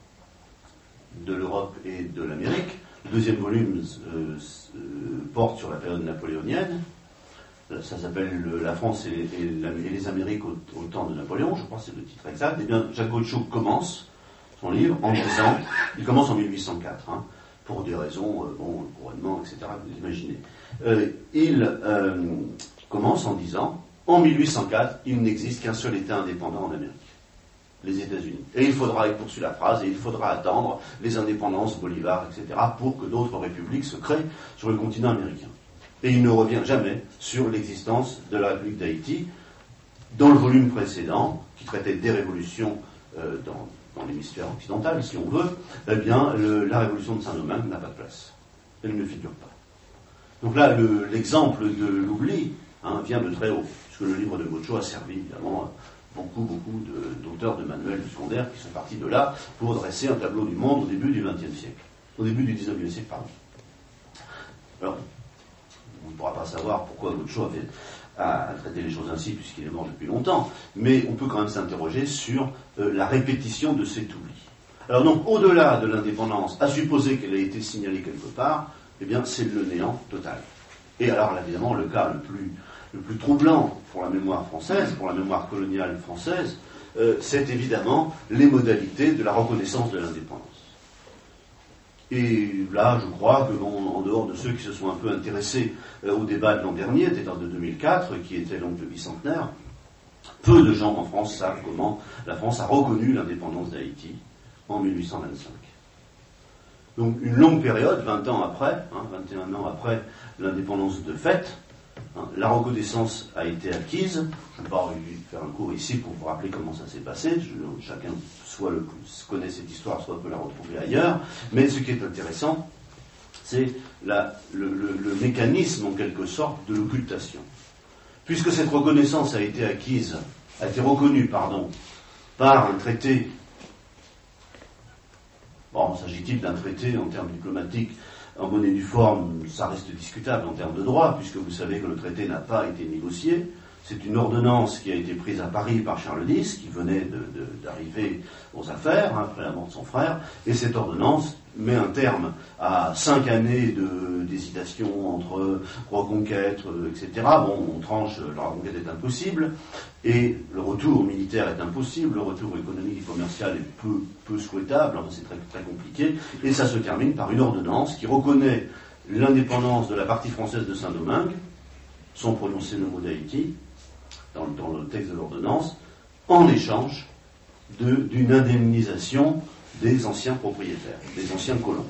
de l'Europe et de l'Amérique, le deuxième volume euh, euh, porte sur la période napoléonienne. Ça s'appelle La France et, et, la, et les Amériques au, au temps de Napoléon, je crois que c'est le titre exact. Eh bien, Jacques Godechaux commence son livre en disant, il commence en mille huit cent quatre, hein, pour des raisons, euh, bon, le couronnement, et cetera, vous imaginez. Euh, il euh, commence en disant, en mille huit cent quatre, il n'existe qu'un seul État indépendant en Amérique, les États-Unis. Et il faudra, il poursuit la phrase, et il faudra attendre les indépendances, Bolivar, et cetera, pour que d'autres républiques se créent sur le continent américain. Et il ne revient jamais sur l'existence de la République d'Haïti. Dans le volume précédent, qui traitait des révolutions euh, dans, dans l'hémisphère occidental, si on veut, eh bien, le, la révolution de Saint-Domingue n'a pas de place. Elle ne figure pas. Donc là, le, l'exemple de l'oubli hein, vient de très haut, puisque le livre de Godechaux a servi évidemment beaucoup, beaucoup de, d'auteurs de manuels du secondaire qui sont partis de là pour dresser un tableau du monde au début du vingtième siècle, au début du dix-neuvième siècle, pardon. Alors, on ne pourra pas savoir pourquoi Godechaux avait à, à traiter les choses ainsi, puisqu'il est mort depuis longtemps, mais on peut quand même s'interroger sur euh, la répétition de cet oubli. Alors donc, au-delà de l'indépendance, à supposer qu'elle ait été signalée quelque part, eh bien, c'est le néant total. Et alors, là, évidemment, le cas le plus, le plus troublant pour la mémoire française, pour la mémoire coloniale française, euh, c'est évidemment les modalités de la reconnaissance de l'indépendance. Et là, je crois que, bon, en dehors de ceux qui se sont un peu intéressés euh, au débat de l'an dernier, c'est-à-dire de deux mille quatre, qui était donc le bicentenaire, peu de gens en France savent comment la France a reconnu l'indépendance d'Haïti en mille huit cent vingt-cinq. Donc une longue période, vingt ans après, hein, vingt et un ans après l'indépendance de fait, hein, la reconnaissance a été acquise. Je ne vais pas faire un cours ici pour vous rappeler comment ça s'est passé. Je, chacun soit le, connaît cette histoire, soit peut la retrouver ailleurs. Mais ce qui est intéressant, c'est la, le, le, le mécanisme, en quelque sorte, de l'occultation. Puisque cette reconnaissance a été acquise, a été reconnue, pardon, par un traité Bon, s'agit-il d'un traité en termes diplomatiques, en bonne et due forme, ça reste discutable en termes de droit, puisque vous savez que le traité n'a pas été négocié. C'est une ordonnance qui a été prise à Paris par Charles X, qui venait de, de, d'arriver aux affaires, hein, après la mort de son frère, et cette ordonnance met un terme à cinq années de, d'hésitation entre reconquête, euh, et cetera. Bon, on tranche, la reconquête est impossible, et le retour militaire est impossible, le retour économique et commercial est peu, peu souhaitable, enfin, c'est très, très compliqué, et ça se termine par une ordonnance qui reconnaît l'indépendance de la partie française de Saint-Domingue, sans prononcer le mot d'Haïti, dans, dans le texte de l'ordonnance, en échange de, d'une indemnisation des anciens propriétaires, des anciens colons.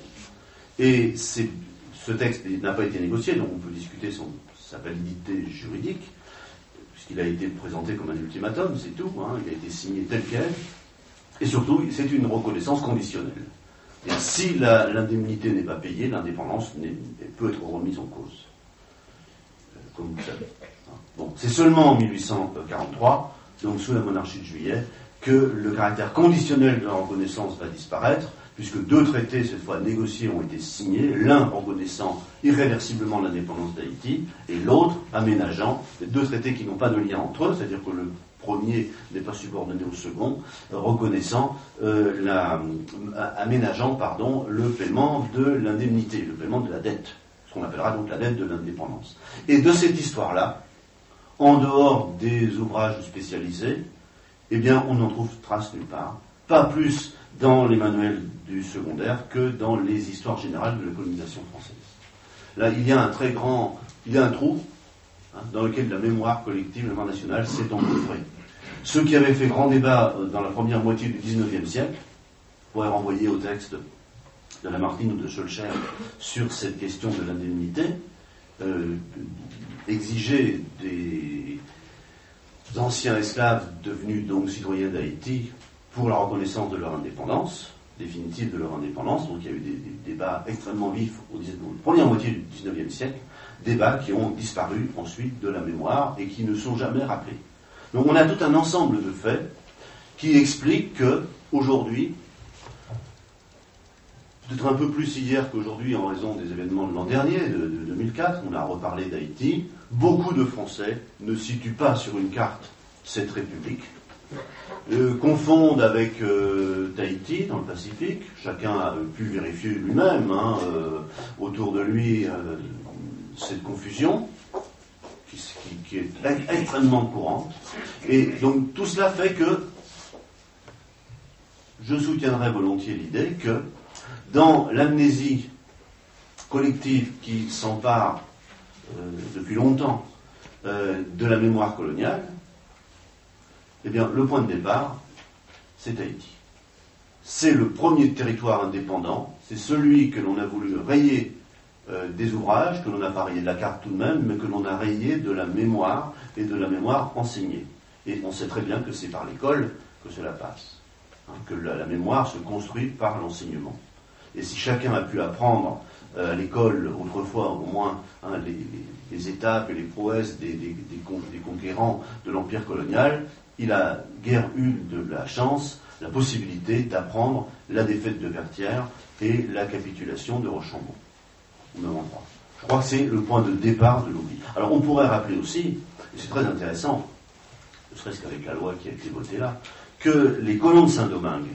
Et c'est, ce texte n'a pas été négocié, donc on peut discuter son, sa validité juridique, puisqu'il a été présenté comme un ultimatum, c'est tout, hein, il a été signé tel quel, et surtout, c'est une reconnaissance conditionnelle. Et si la, l'indemnité n'est pas payée, l'indépendance n'est, peut être remise en cause, euh, comme vous le savez. Bon, c'est seulement en mille huit cent quarante-trois, donc sous la monarchie de Juillet, que le caractère conditionnel de la reconnaissance va disparaître, puisque deux traités, cette fois négociés, ont été signés, l'un reconnaissant irréversiblement l'indépendance d'Haïti, et l'autre aménageant, les deux traités qui n'ont pas de lien entre eux, c'est-à-dire que le premier n'est pas subordonné au second, euh, reconnaissant, euh, la, euh, aménageant, pardon, le paiement de l'indemnité, le paiement de la dette, ce qu'on appellera donc la dette de l'indépendance. Et de cette histoire-là, en dehors des ouvrages spécialisés, eh bien, on n'en trouve trace nulle part. Pas plus dans les manuels du secondaire que dans les histoires générales de la colonisation française. Là, il y a un très grand, il y a un trou, hein, dans lequel la mémoire collective, la mémoire nationale, s'est engouffrée. Ceux qui avaient fait grand débat dans la première moitié du dix-neuvième siècle pourraient renvoyer au texte de Lamartine ou de Schœlcher sur cette question de l'indemnité, euh, exiger des anciens esclaves devenus donc citoyens d'Haïti pour la reconnaissance de leur indépendance, définitive de leur indépendance. Donc il y a eu des, des débats extrêmement vifs au première moitié du dix-neuvième siècle, débats qui ont disparu ensuite de la mémoire et qui ne sont jamais rappelés. Donc on a tout un ensemble de faits qui expliquent que aujourd'hui, peut-être un peu plus hier qu'aujourd'hui en raison des événements de l'an dernier, de, de deux mille quatre, on a reparlé d'Haïti, beaucoup de Français ne situent pas sur une carte cette république, euh, confondent avec euh, Tahiti dans le Pacifique, chacun a pu vérifier lui-même hein, euh, autour de lui euh, cette confusion qui, qui, qui est extrêmement courante, et donc tout cela fait que je soutiendrai volontiers l'idée que dans l'amnésie collective qui s'empare euh, depuis longtemps euh, de la mémoire coloniale, eh bien, le point de départ, c'est Haïti. C'est le premier territoire indépendant, c'est celui que l'on a voulu rayer euh, des ouvrages, que l'on n'a pas rayé de la carte tout de même, mais que l'on a rayé de la mémoire et de la mémoire enseignée. Et on sait très bien que c'est par l'école que cela passe, hein, que la, la mémoire se construit par l'enseignement. Et si chacun a pu apprendre euh, à l'école, autrefois au moins, hein, les, les, les étapes et les prouesses des, des, des, con, des conquérants de l'empire colonial, il a guère eu de la chance, la possibilité d'apprendre la défaite de Vertières et la capitulation de Rochambeau, au même endroit. Je crois que c'est le point de départ de l'oubli. Alors on pourrait rappeler aussi, et c'est très intéressant, ne serait-ce qu'avec la loi qui a été votée là, que les colons de Saint-Domingue,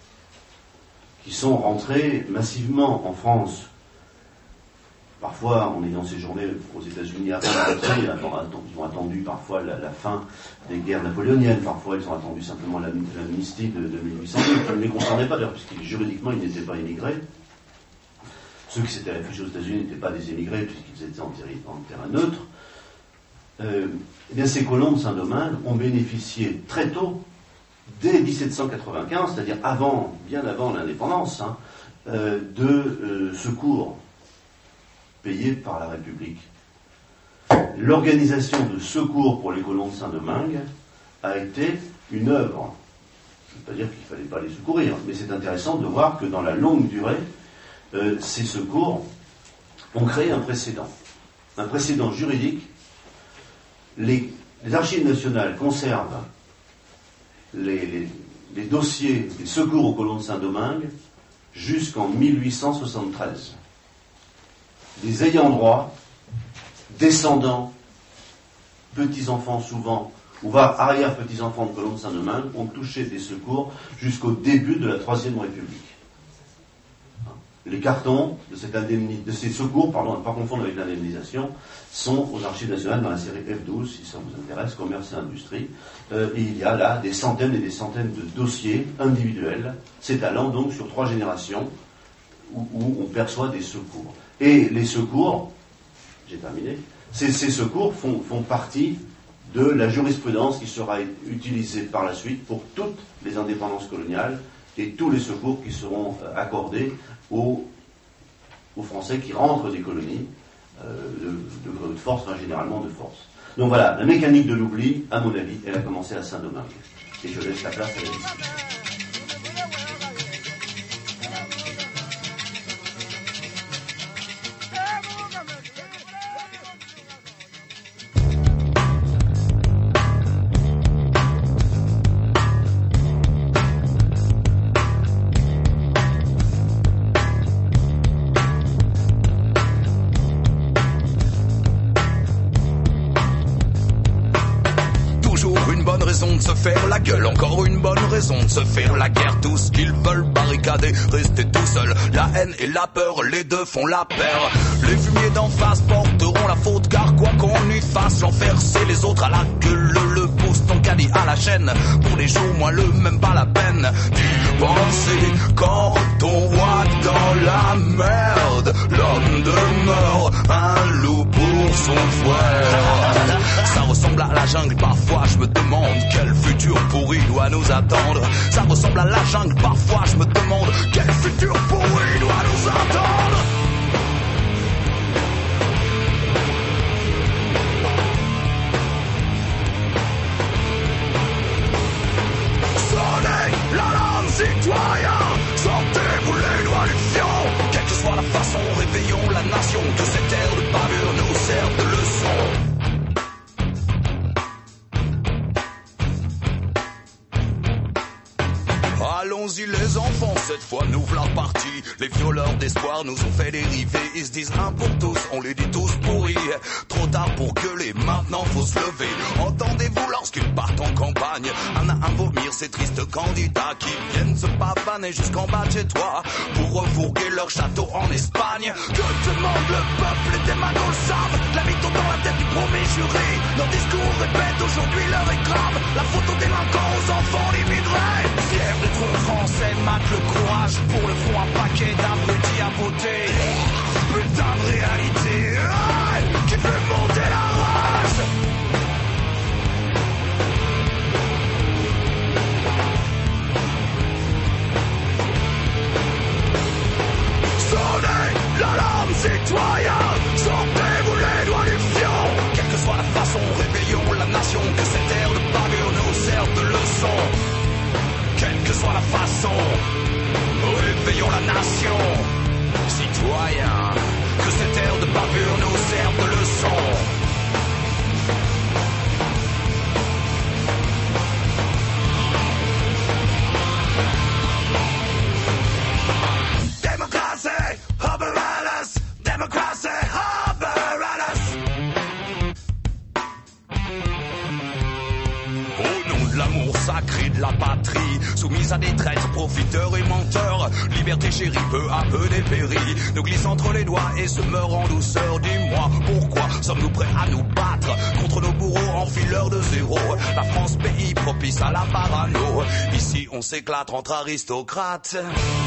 qui sont rentrés massivement en France, parfois en ayant séjourné aux États-Unis avant de rentrer, ils ont attendu parfois la, la fin des guerres napoléoniennes, parfois ils ont attendu simplement l'amnistie de, de mille huit cent deux, qui ne les concernait pas d'ailleurs, puisque juridiquement ils n'étaient pas émigrés. Ceux qui s'étaient réfugiés aux États-Unis n'étaient pas des émigrés, puisqu'ils étaient en, terri, en terrain neutre. Euh, eh bien, ces colons de Saint-Domingue ont bénéficié très tôt, dès dix-sept cent quatre-vingt-quinze, c'est-à-dire avant, bien avant l'indépendance, hein, euh, de euh, secours payés par la République. L'organisation de secours pour les colons de Saint-Domingue a été une œuvre. Je ne veux pas dire qu'il ne fallait pas les secourir, mais c'est intéressant de voir que dans la longue durée, euh, ces secours ont créé un précédent. Un précédent juridique. Les, les archives nationales conservent les, les, les dossiers des secours aux colons de Saint-Domingue jusqu'en mille huit cent soixante-treize. Les ayants droit, descendants, petits-enfants souvent, ou voire arrière-petits-enfants de colons de Saint-Domingue, ont touché des secours jusqu'au début de la Troisième République. Les cartons de, cette indemni... de ces secours, pardon, à ne pas confondre avec l'indemnisation, sont aux Archives nationales dans la série F douze, si ça vous intéresse, commerce et industrie. Euh, et il y a là des centaines et des centaines de dossiers individuels, s'étalant donc sur trois générations, où, où on perçoit des secours. Et les secours, j'ai terminé, ces, ces secours font, font partie de la jurisprudence qui sera utilisée par la suite pour toutes les indépendances coloniales et tous les secours qui seront accordés aux, aux Français qui rentrent des colonies, euh, de, de, de force, enfin, généralement de force. Donc voilà, la mécanique de l'oubli, à mon avis, elle a commencé à Saint-Domingue. Et je laisse la place à la discussion.
De se faire la gueule, encore une bonne raison de se faire la guerre. Tout ce qu'ils veulent barricader, rester tout seul. La haine et la peur, les deux font la paire. Les fumiers d'en face porteront la faute, car quoi qu'on y fasse, l'enfer c'est les autres à la gueule. Le pouce ton caddie à la chaîne, pour les jours moelleux, même pas la peine d'y penser. Quand on voit dans la merde, l'homme demeure un loup pour son frère. Ça ressemble à la jungle, parfois je me demande quel futur pourri doit nous attendre. Ça ressemble à la jungle, parfois je me demande quel futur pourri doit nous attendre. Sonnez l'alarme citoyen, sortez-vous les doigts du fion. Quelle que soit la façon, réveillons la nation, que cette ère de bavure nous serve de leçon. Allons-y les enfants, cette fois nous v'là partis. Les violeurs d'espoir nous ont fait dériver. Ils se disent un pour tous, on les dit tous pourris. Trop tard pour gueuler, maintenant faut se lever. Entendez-vous lorsqu'ils partent en campagne, un à un vomir ces tristes candidats qui viennent se pavaner jusqu'en bas de chez toi pour refourguer leur château en Espagne. Que demande le peuple, les démagos le savent. La mytho dans la tête du premier jury. Leurs discours répètent aujourd'hui leur réclame. La faute aux délinquants, aux enfants, l'immigré. Fier d'être français, mate le courage. Pour le front un paquet d'abrutis à voter. Putain de réalité, ah, qui fait monter la rage. Sonnez l'alarme citoyen, sortez-vous les doigts du fion. Quelle que soit la façon, réveillons la nation, que cette ère de bavure nous serve de leçon. Quelle que soit la façon, réveillons la nation, citoyens, que cette ère de bavure nous serve de leçon. Démocratie, apparatus, démocratie, apparatus. Au nom de l'amour sacré de la patrie, soumise à des traîtres, profiteurs et menteurs, liberté chérie peu à peu dépérit, nous glisse entre les doigts et se meurt en douceur. Dis-moi, pourquoi sommes-nous prêts à nous battre contre nos bourreaux enfileurs de zéro? La France, pays propice à la parano, ici on s'éclate entre aristocrates.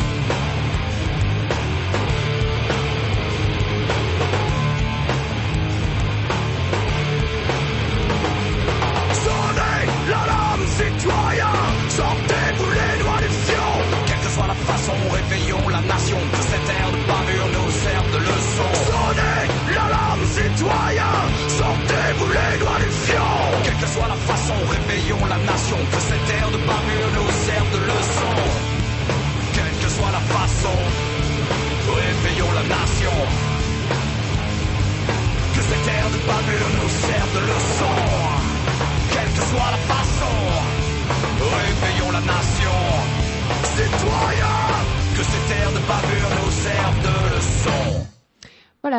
L'alarme citoyen, sortez-vous les doigts du fion. Quelle que soit la façon, réveillons la nation, que cette ère de bavure nous serve de leçon. Sonnez l'alarme citoyen, sortez-vous les doigts du fion. Quelle que soit la façon, réveillons la nation, que cette ère de bavure nous serve de leçon. Quelle que soit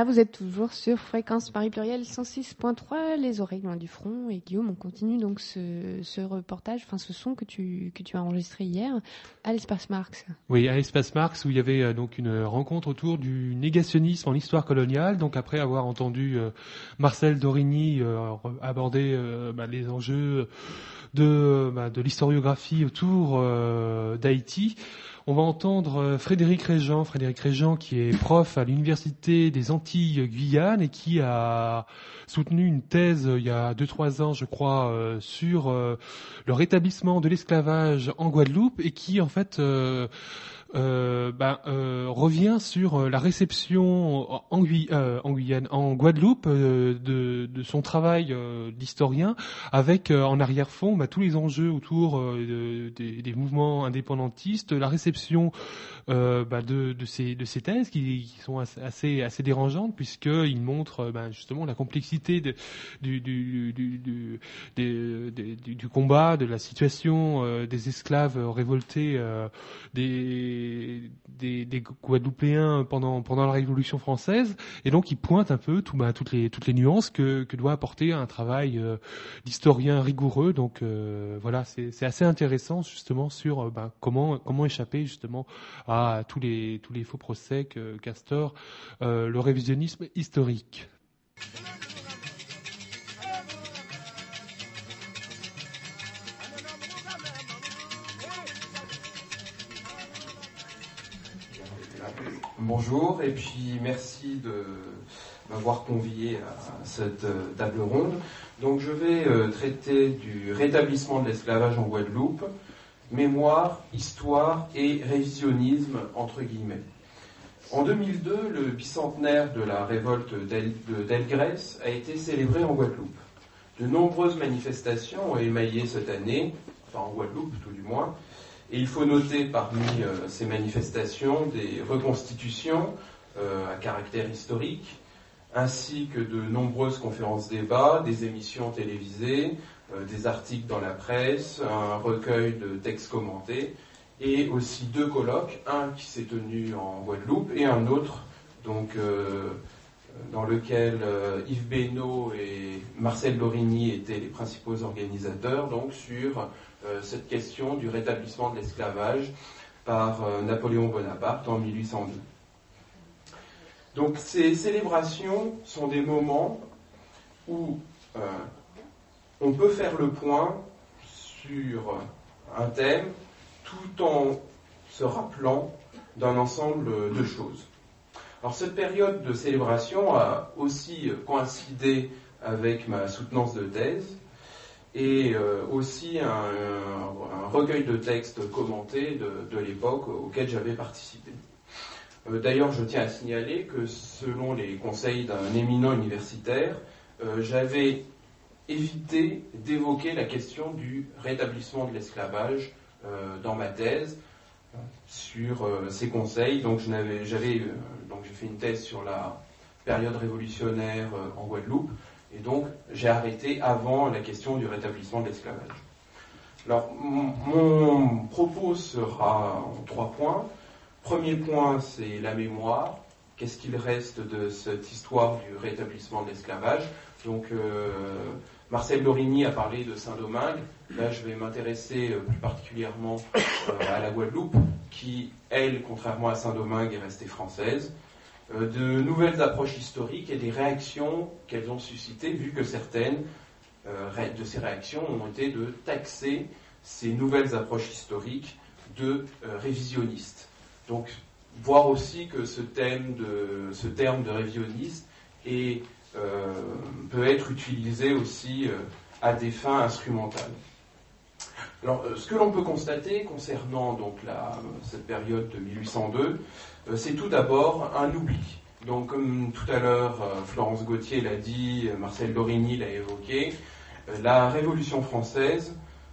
vous êtes toujours sur Fréquence Paris Pluriel cent six point trois, les oreilles loin du front. Et Guillaume, on continue donc ce, ce reportage, enfin ce son que tu, que tu as enregistré hier à l'Espace Marx.
Oui, à l'Espace Marx, où il y avait euh, donc une rencontre autour du négationnisme en histoire coloniale. Donc après avoir entendu euh, Marcel Dorigny euh, aborder euh, bah, les enjeux de, bah, de l'historiographie autour euh, d'Haïti, on va entendre Frédéric Régent, Frédéric Régent qui est prof à l'Université des Antilles Guyane et qui a soutenu une thèse il y a deux trois ans, je crois, euh, sur euh, le rétablissement de l'esclavage en Guadeloupe et qui, en fait, euh, euh, bah, euh, revient sur la réception en, Guy, euh, en Guyane, en Guadeloupe, euh, de, de son travail euh, d'historien, avec euh, en arrière-fond bah, tous les enjeux autour euh, de, des, des mouvements indépendantistes, la réception euh, bah, de, de, ces, de ces thèses qui, qui sont assez, assez dérangeantes puisqu'ils montrent bah, justement la complexité de, du, du, du, du, du, du, du combat, de la situation euh, des esclaves révoltés, euh, des Des, des Guadeloupéens pendant pendant la Révolution française, et donc il pointe un peu tout, bah, toutes les toutes les nuances que que doit apporter un travail euh, d'historien rigoureux. Donc euh, voilà, c'est c'est assez intéressant justement sur euh, bah, comment comment échapper justement à tous les tous les faux procès que qu'instaure euh, le révisionnisme historique.
Bonjour et puis merci de m'avoir convié à cette table ronde. Donc je vais traiter du rétablissement de l'esclavage en Guadeloupe, mémoire, histoire et révisionnisme entre guillemets. En deux mille deux, le bicentenaire de la révolte d'El- de Delgrès a été célébré en Guadeloupe. De nombreuses manifestations ont émaillé cette année, enfin en Guadeloupe tout du moins. Et il faut noter parmi euh, ces manifestations des reconstitutions euh, à caractère historique, ainsi que de nombreuses conférences-débats, des émissions télévisées, euh, des articles dans la presse, un recueil de textes commentés, et aussi deux colloques, un qui s'est tenu en Guadeloupe et un autre donc, euh, dans lequel euh, Yves Beynaud et Marcel Dorigny étaient les principaux organisateurs, donc sur Euh, cette question du rétablissement de l'esclavage par euh, Napoléon Bonaparte en mille huit cent deux. Donc ces célébrations sont des moments où euh, on peut faire le point sur un thème tout en se rappelant d'un ensemble de choses. Alors cette période de célébration a aussi coïncidé avec ma soutenance de thèse, et euh, aussi un, un, un recueil de textes commentés de, de l'époque auquel j'avais participé. Euh, d'ailleurs, je tiens à signaler que selon les conseils d'un éminent universitaire, euh, j'avais évité d'évoquer la question du rétablissement de l'esclavage euh, dans ma thèse sur euh, ces conseils. Donc, je n'avais, j'avais, euh, donc j'ai fait une thèse sur la période révolutionnaire euh, en Guadeloupe. Et donc, j'ai arrêté avant la question du rétablissement de l'esclavage. Alors, mon, mon propos sera en trois points. Premier point, c'est la mémoire. Qu'est-ce qu'il reste de cette histoire du rétablissement de l'esclavage ? Donc, euh, Marcel Dorigny a parlé de Saint-Domingue. Là, je vais m'intéresser plus particulièrement euh, à la Guadeloupe, qui, elle, contrairement à Saint-Domingue, est restée française. De nouvelles approches historiques et des réactions qu'elles ont suscitées, vu que certaines euh, de ces réactions ont été de taxer ces nouvelles approches historiques de euh, révisionnistes. Donc, voir aussi que ce, thème de, ce terme de révisionniste est, euh, peut être utilisé aussi euh, à des fins instrumentales. Alors, ce que l'on peut constater concernant donc, la, cette période de mille huit cent deux, euh, c'est tout d'abord un oubli. Donc, comme tout à l'heure, euh, Florence Gauthier l'a dit, euh, Marcel Dorigny l'a évoqué, euh, la Révolution française,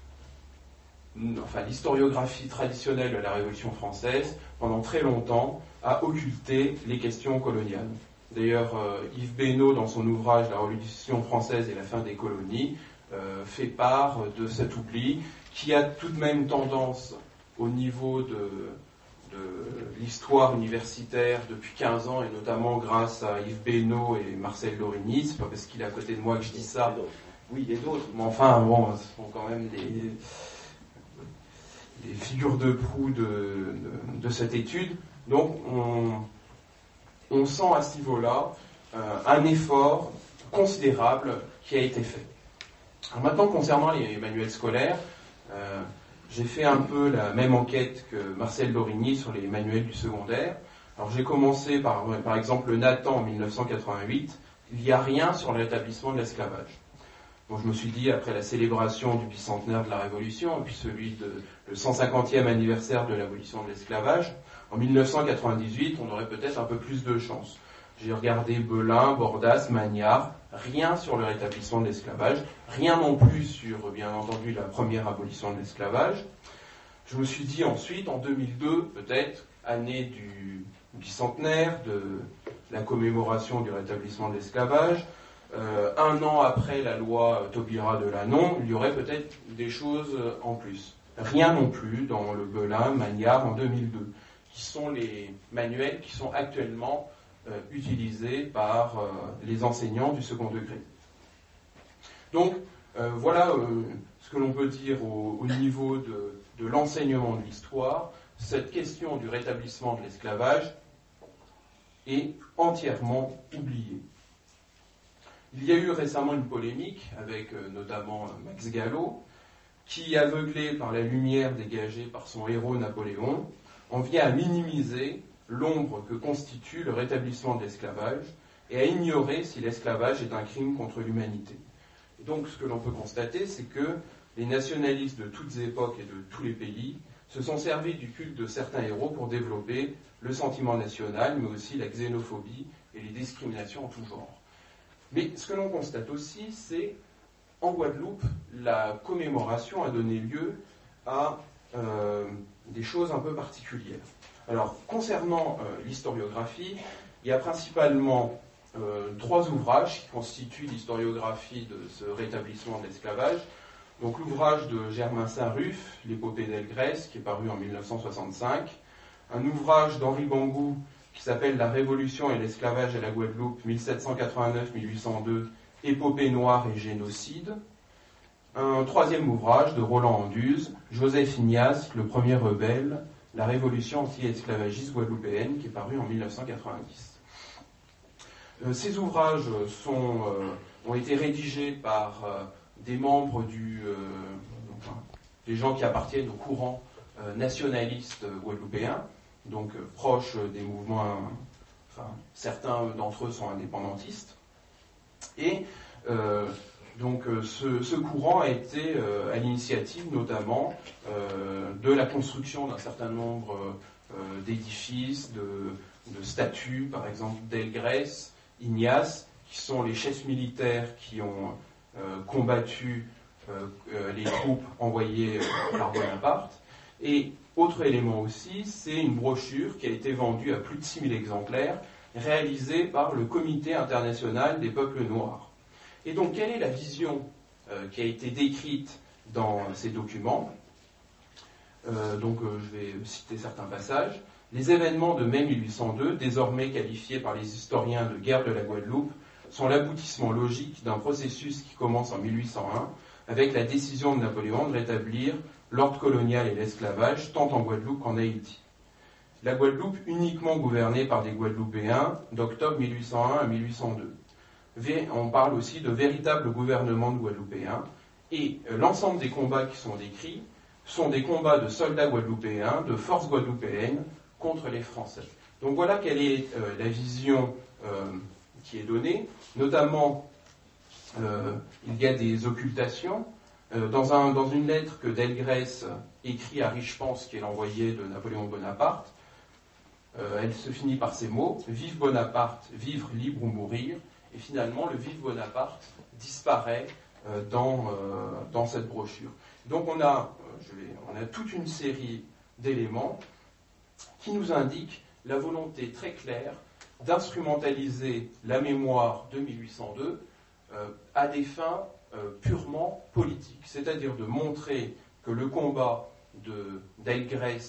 enfin l'historiographie traditionnelle de la Révolution française, pendant très longtemps, a occulté les questions coloniales. D'ailleurs, euh, Yves Beynaud, dans son ouvrage « La Révolution française et la fin des colonies », euh, fait part de cet oubli, qui a tout de même tendance, au niveau de, de l'histoire universitaire depuis quinze ans, et notamment grâce à Yves Beynaud et Marcel Lorigny. C'est pas parce qu'il est à côté de moi que je dis ça. Oui, et d'autres, mais enfin, bon, ce sont quand même des, des figures de proue de, de, de cette étude. Donc, on, on sent à ce niveau-là euh, un effort considérable qui a été fait. Alors maintenant, concernant les manuels scolaires, euh, j'ai fait un peu la même enquête que Marcel Lorigny sur les manuels du secondaire. Alors j'ai commencé par, par exemple, le Nathan en mille neuf cent quatre-vingt-huit. Il n'y a rien sur le rétablissement de l'esclavage. Donc je me suis dit, après la célébration du bicentenaire de la Révolution, et puis celui de le cent cinquantième anniversaire de l'abolition de l'esclavage, en mille neuf cent quatre-vingt-dix-huit, on aurait peut-être un peu plus de chance. J'ai regardé Belin, Bordas, Magnard, rien sur le rétablissement de l'esclavage, rien non plus sur, bien entendu, la première abolition de l'esclavage. Je me suis dit ensuite, en deux mille deux, peut-être, année du bicentenaire, de la commémoration du rétablissement de l'esclavage, euh, un an après la loi Taubira de Lannon, il y aurait peut-être des choses en plus. Rien non plus dans le Belin, Magnard en deux mille deux, qui sont les manuels qui sont actuellement euh, utilisés par euh, les enseignants du second degré. Donc, euh, voilà euh, ce que l'on peut dire au, au niveau de, de l'enseignement de l'histoire. Cette question du rétablissement de l'esclavage est entièrement oubliée. Il y a eu récemment une polémique avec euh, notamment Max Gallo, qui, aveuglé par la lumière dégagée par son héros Napoléon, en vient à minimiser l'ombre que constitue le rétablissement de l'esclavage et à ignorer si l'esclavage est un crime contre l'humanité. Et donc ce que l'on peut constater, c'est que les nationalistes de toutes époques et de tous les pays se sont servis du culte de certains héros pour développer le sentiment national, mais aussi la xénophobie et les discriminations en tout genre. Mais ce que l'on constate aussi, c'est en Guadeloupe, la commémoration a donné lieu à euh, des choses un peu particulières. Alors, concernant euh, l'historiographie, il y a principalement euh, trois ouvrages qui constituent l'historiographie de ce rétablissement de l'esclavage. Donc, l'ouvrage de Germain Saint-Ruf, l'épopée d'Elgrès, qui est paru en mille neuf cent soixante-cinq. Un ouvrage d'Henri Bangou qui s'appelle La Révolution et l'esclavage à la Guadeloupe, mille sept cent quatre-vingt-neuf à mille huit cent deux, Épopée noire et génocide. Un troisième ouvrage de Roland Anduze, Joseph Ignace, le premier rebelle, La révolution anti-esclavagiste guadeloupéenne, qui est paru en mille neuf cent quatre-vingt-dix. Euh, ces ouvrages sont, euh, ont été rédigés par euh, des membres du, euh, enfin, des gens qui appartiennent au courant euh, nationaliste guadeloupéen, donc euh, proches des mouvements, enfin, certains d'entre eux sont indépendantistes. Et euh, donc euh, ce, ce courant a été euh, à l'initiative notamment euh, de la construction d'un certain nombre euh, d'édifices, de, de statues, par exemple d'Elgrès, Ignace, qui sont les chefs militaires qui ont euh, combattu euh, euh, les troupes envoyées euh, par Bonaparte. Et autre élément aussi, c'est une brochure qui a été vendue à plus de six mille exemplaires, réalisée par le Comité international des peuples noirs. Et donc, quelle est la vision euh, qui a été décrite dans ces documents ? euh, Donc, euh, je vais citer certains passages. Les événements de mai mille huit cent deux, désormais qualifiés par les historiens de guerre de la Guadeloupe, sont l'aboutissement logique d'un processus qui commence en mille huit cent un, avec la décision de Napoléon de rétablir l'ordre colonial et l'esclavage, tant en Guadeloupe qu'en Haïti. La Guadeloupe uniquement gouvernée par des Guadeloupéens d'octobre mille huit cent un à mille huit cent deux. On parle aussi de véritable gouvernement de Guadeloupéens, et l'ensemble des combats qui sont décrits sont des combats de soldats guadeloupéens, de forces guadeloupéennes contre les Français. Donc voilà quelle est euh, la vision euh, qui est donnée. Notamment, euh, il y a des occultations. Euh, dans, un, dans une lettre que Delgrès écrit à Richepens, qui est l'envoyé de Napoléon Bonaparte, euh, elle se finit par ces mots « Vive Bonaparte, vivre libre ou mourir ». Et finalement, le Vive Bonaparte disparaît euh, dans, euh, dans cette brochure. Donc on a, euh, je vais, on a toute une série d'éléments qui nous indiquent la volonté très claire d'instrumentaliser la mémoire de mille huit cent deux euh, à des fins euh, purement politiques, c'est-à-dire de montrer que le combat de, d'Elgrès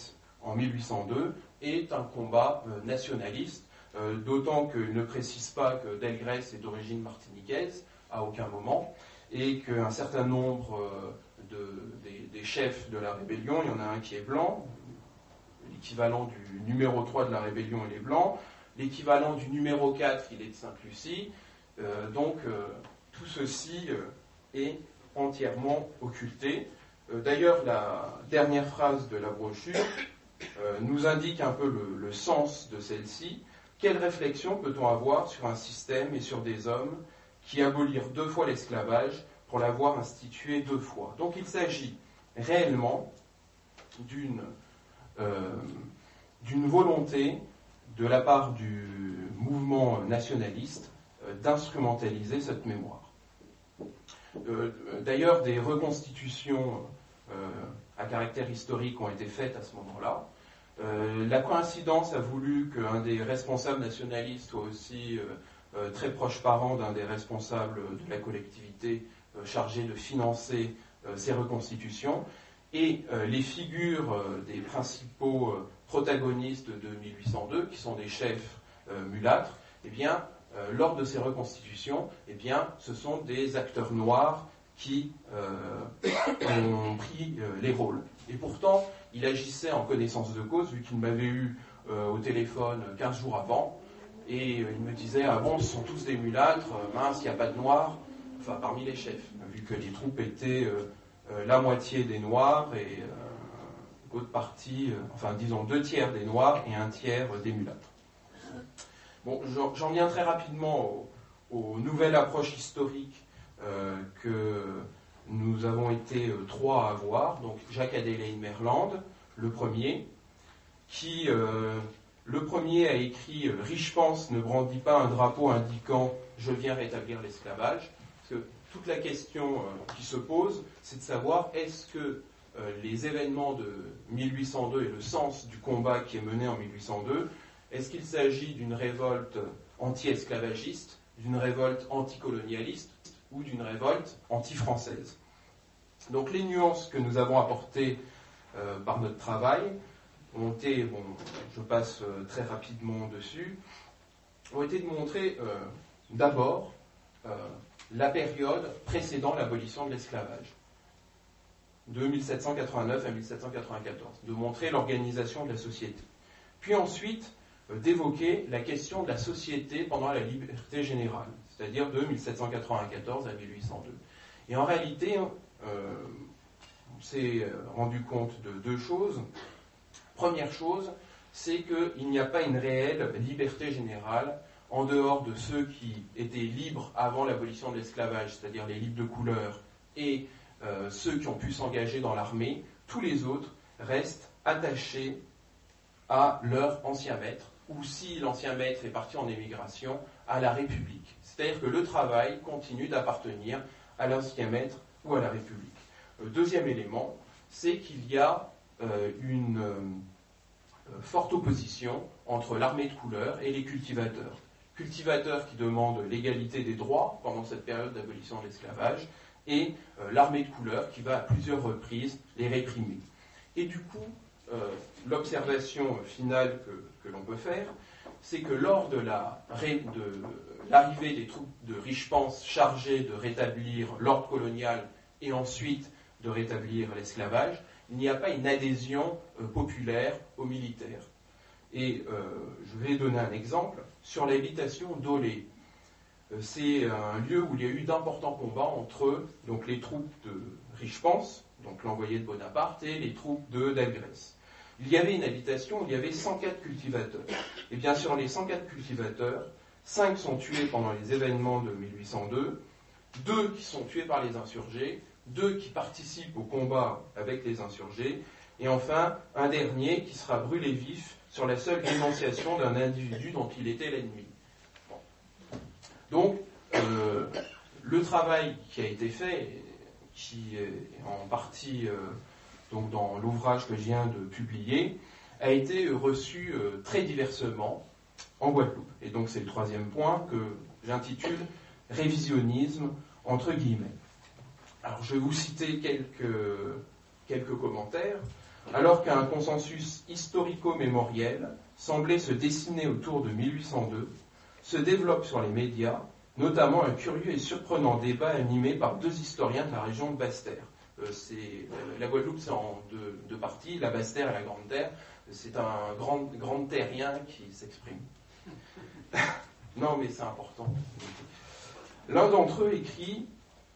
en mille huit cent deux, est un combat euh, nationaliste, euh, d'autant qu'il ne précise pas que Delgrès est d'origine martiniquaise à aucun moment, et qu'un certain nombre euh, de, des, des chefs de la rébellion, il y en a un qui est blanc, l'équivalent du numéro trois de la rébellion, il est blanc, l'équivalent du numéro quatre, il est de Sainte-Lucie, euh, donc euh, tout ceci euh, est entièrement occulté. Euh, d'ailleurs, la dernière phrase de la brochure euh, nous indique un peu le, le sens de celle-ci. Quelle réflexion peut-on avoir sur un système et sur des hommes qui abolirent deux fois l'esclavage pour l'avoir institué deux fois? Donc il s'agit réellement d'une euh, d'une volonté de la part du mouvement nationaliste euh, d'instrumentaliser cette mémoire. Euh, d'ailleurs, des reconstitutions euh, à caractère historique ont été faites à ce moment-là. Euh, la coïncidence a voulu qu'un des responsables nationalistes soit aussi euh, euh, très proche parent d'un des responsables de la collectivité euh, chargée de financer euh, ces reconstitutions. Et euh, les figures euh, des principaux euh, protagonistes de mille huit cent deux, qui sont des chefs euh, mulâtres, eh bien, euh, lors de ces reconstitutions, eh bien, ce sont des acteurs noirs qui euh, ont pris euh, les rôles. Et pourtant, il agissait en connaissance de cause, vu qu'il m'avait eu euh, au téléphone quinze jours avant, et euh, il me disait « Ah bon, ce sont tous des mulâtres, euh, mince, il n'y a pas de noirs », enfin parmi les chefs, vu que les troupes étaient euh, euh, la moitié des noirs et euh, l'autre partie, euh, enfin disons deux tiers des noirs et un tiers des mulâtres. Bon, j'en, j'en viens très rapidement aux, aux nouvelles approches historiques euh, que nous avons été euh, trois à avoir. Donc Jacques Adelaide Merland, le premier, qui, euh, le premier a écrit euh, « Riche pense ne brandit pas un drapeau indiquant « Je viens rétablir l'esclavage ». Parce que toute la question euh, qui se pose, c'est de savoir est-ce que euh, les événements de mille huit cent deux et le sens du combat qui est mené en mille huit cent deux, est-ce qu'il s'agit d'une révolte anti-esclavagiste, d'une révolte anticolonialiste ou d'une révolte anti-française? Donc les nuances que nous avons apportées euh, par notre travail ont été, bon, je passe euh, très rapidement dessus, ont été de montrer euh, d'abord euh, la période précédant l'abolition de l'esclavage, de mille sept cent quatre-vingt-neuf à mille sept cent quatre-vingt-quatorze, de montrer l'organisation de la société. Puis ensuite, euh, d'évoquer la question de la société pendant la liberté générale, c'est-à-dire de mille sept cent quatre-vingt-quatorze à mille huit cent deux. Et en réalité, euh, on s'est rendu compte de deux choses. Première chose, c'est qu'il n'y a pas une réelle liberté générale en dehors de ceux qui étaient libres avant l'abolition de l'esclavage, c'est-à-dire les libres de couleur, et euh, ceux qui ont pu s'engager dans l'armée. Tous les autres restent attachés à leur ancien maître, ou si l'ancien maître est parti en émigration, à la République. C'est-à-dire que le travail continue d'appartenir à l'ancien maître ou à la République. Le deuxième élément, c'est qu'il y a euh, une euh, forte opposition entre l'armée de couleur et les cultivateurs. Cultivateurs qui demandent l'égalité des droits pendant cette période d'abolition de l'esclavage, et euh, l'armée de couleur qui va à plusieurs reprises les réprimer. Et du coup, euh, l'observation finale que, que l'on peut faire, c'est que lors de, la, de l'arrivée des troupes de Richepense chargées de rétablir l'ordre colonial et ensuite de rétablir l'esclavage, il n'y a pas une adhésion euh, populaire aux militaires. Et euh, je vais donner un exemple sur l'habitation d'Olé. Euh, c'est un lieu où il y a eu d'importants combats entre donc, les troupes de Richepense, donc l'envoyé de Bonaparte, et les troupes de Delgrès. Il y avait une habitation où il y avait cent quatre cultivateurs. Et bien sur les cent quatre cultivateurs, cinq sont tués pendant les événements de mille huit cent deux, deux qui sont tués par les insurgés, deux qui participent au combat avec les insurgés, et enfin un dernier qui sera brûlé vif sur la seule dénonciation d'un individu dont il était l'ennemi. Bon. Donc, euh, le travail qui a été fait, qui est en partie euh, donc dans l'ouvrage que je viens de publier, a été reçu euh, très diversement en Guadeloupe. Et donc c'est le troisième point que j'intitule « Révisionnisme » entre guillemets. Alors je vais vous citer quelques, quelques commentaires. Alors qu'un consensus historico-mémoriel semblait se dessiner autour de mille huit cent deux, se développe sur les médias, notamment un curieux et surprenant débat animé par deux historiens de la région de Basse-Terre. Euh, c'est, euh, la Guadeloupe, c'est en deux, deux parties, la Basse-Terre et la Grande-Terre. C'est un grand, grand terrien qui s'exprime. Non, mais c'est important. L'un d'entre eux écrit,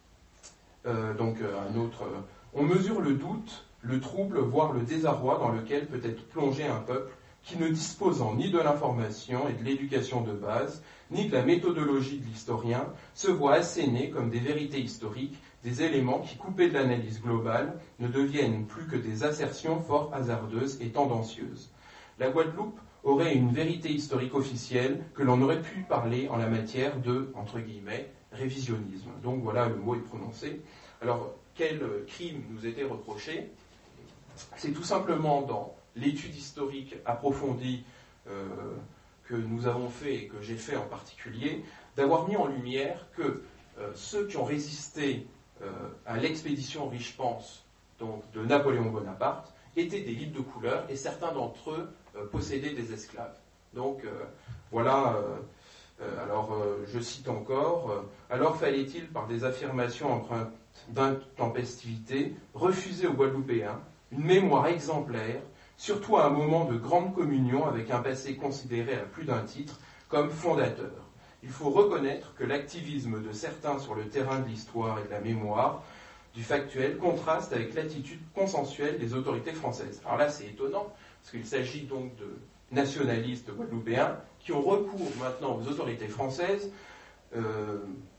euh, donc euh, un autre, euh, on mesure le doute, le trouble, voire le désarroi dans lequel peut être plongé un peuple qui ne disposant ni de l'information et de l'éducation de base, ni de la méthodologie de l'historien, se voit asséner comme des vérités historiques, des éléments qui, coupés de l'analyse globale, ne deviennent plus que des assertions fort hasardeuses et tendancieuses. La Guadeloupe aurait une vérité historique officielle que l'on aurait pu parler en la matière de, entre guillemets, révisionnisme. Donc voilà, le mot est prononcé. Alors, quel crime nous était reproché ? C'est tout simplement dans l'étude historique approfondie euh, que nous avons fait et que j'ai fait en particulier, d'avoir mis en lumière que euh, ceux qui ont résisté euh, à l'expédition Riche-Pense, donc de Napoléon Bonaparte, étaient des libres de couleur et certains d'entre eux euh, possédaient des esclaves. Donc euh, voilà, euh, euh, alors euh, je cite encore, euh, alors fallait-il, par des affirmations empreintes d'intempestivité, refuser aux Guadeloupéens une mémoire exemplaire, surtout à un moment de grande communion avec un passé considéré à plus d'un titre comme fondateur. Il faut reconnaître que l'activisme de certains sur le terrain de l'histoire et de la mémoire, du factuel, contraste avec l'attitude consensuelle des autorités françaises. Alors là, c'est étonnant, parce qu'il s'agit donc de nationalistes guadeloupéens qui ont recours maintenant aux autorités françaises. Euh,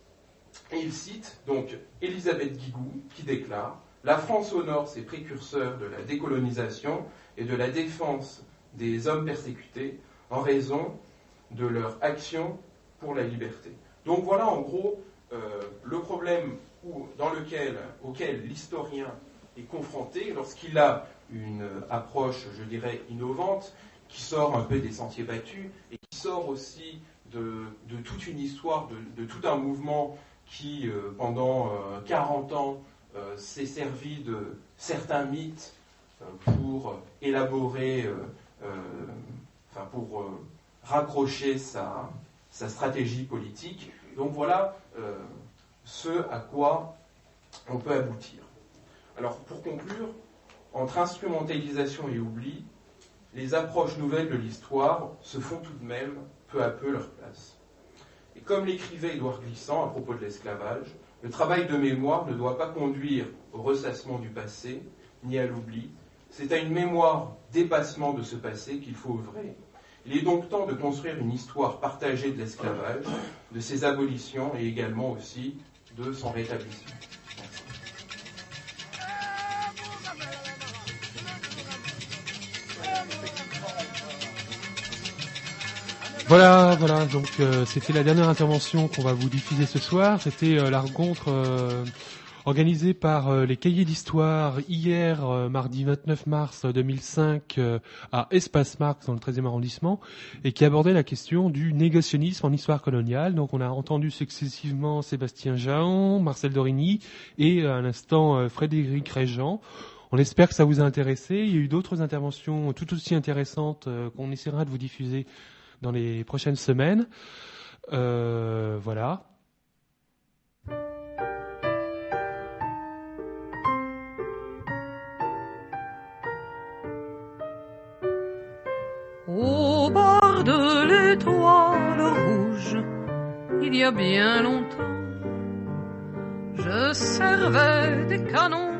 et il cite donc Elisabeth Guigou, qui déclare « La France honore ses précurseurs de la décolonisation et de la défense des hommes persécutés en raison de leur action pour la liberté. » Donc voilà en gros euh, le problème où, dans lequel, auquel l'historien est confronté lorsqu'il a une approche, je dirais, innovante, qui sort un peu des sentiers battus et qui sort aussi de, de toute une histoire, de, de tout un mouvement qui, euh, pendant euh, quarante ans, euh, s'est servi de certains mythes euh, pour élaborer, euh, euh, enfin pour euh, raccrocher sa, sa stratégie politique. Donc voilà euh, ce à quoi on peut aboutir. Alors pour conclure, entre instrumentalisation et oubli, les approches nouvelles de l'histoire se font tout de même peu à peu leur place. Et comme l'écrivait Édouard Glissant à propos de l'esclavage, le travail de mémoire ne doit pas conduire au ressassement du passé, ni à l'oubli. C'est à une mémoire dépassement de ce passé qu'il faut œuvrer. Il est donc temps de construire une histoire partagée de l'esclavage, de ses abolitions et également aussi de son rétablissement.
Voilà, voilà, donc euh, c'était la dernière intervention qu'on va vous diffuser ce soir. C'était euh, la rencontre euh, organisée par euh, les Cahiers d'Histoire hier, euh, mardi vingt-neuf mars deux mille cinq, euh, à Espace Marx dans le treizième arrondissement, et qui abordait la question du négationnisme en histoire coloniale. Donc on a entendu successivement Sébastien Jahan, Marcel Dorigny et à l'instant euh, Frédéric Régent. On espère que ça vous a intéressé. Il y a eu d'autres interventions tout aussi intéressantes euh, qu'on essaiera de vous diffuser dans les prochaines semaines. Euh, voilà.
Au bord de l'étoile rouge, il y a bien longtemps, je servais des canons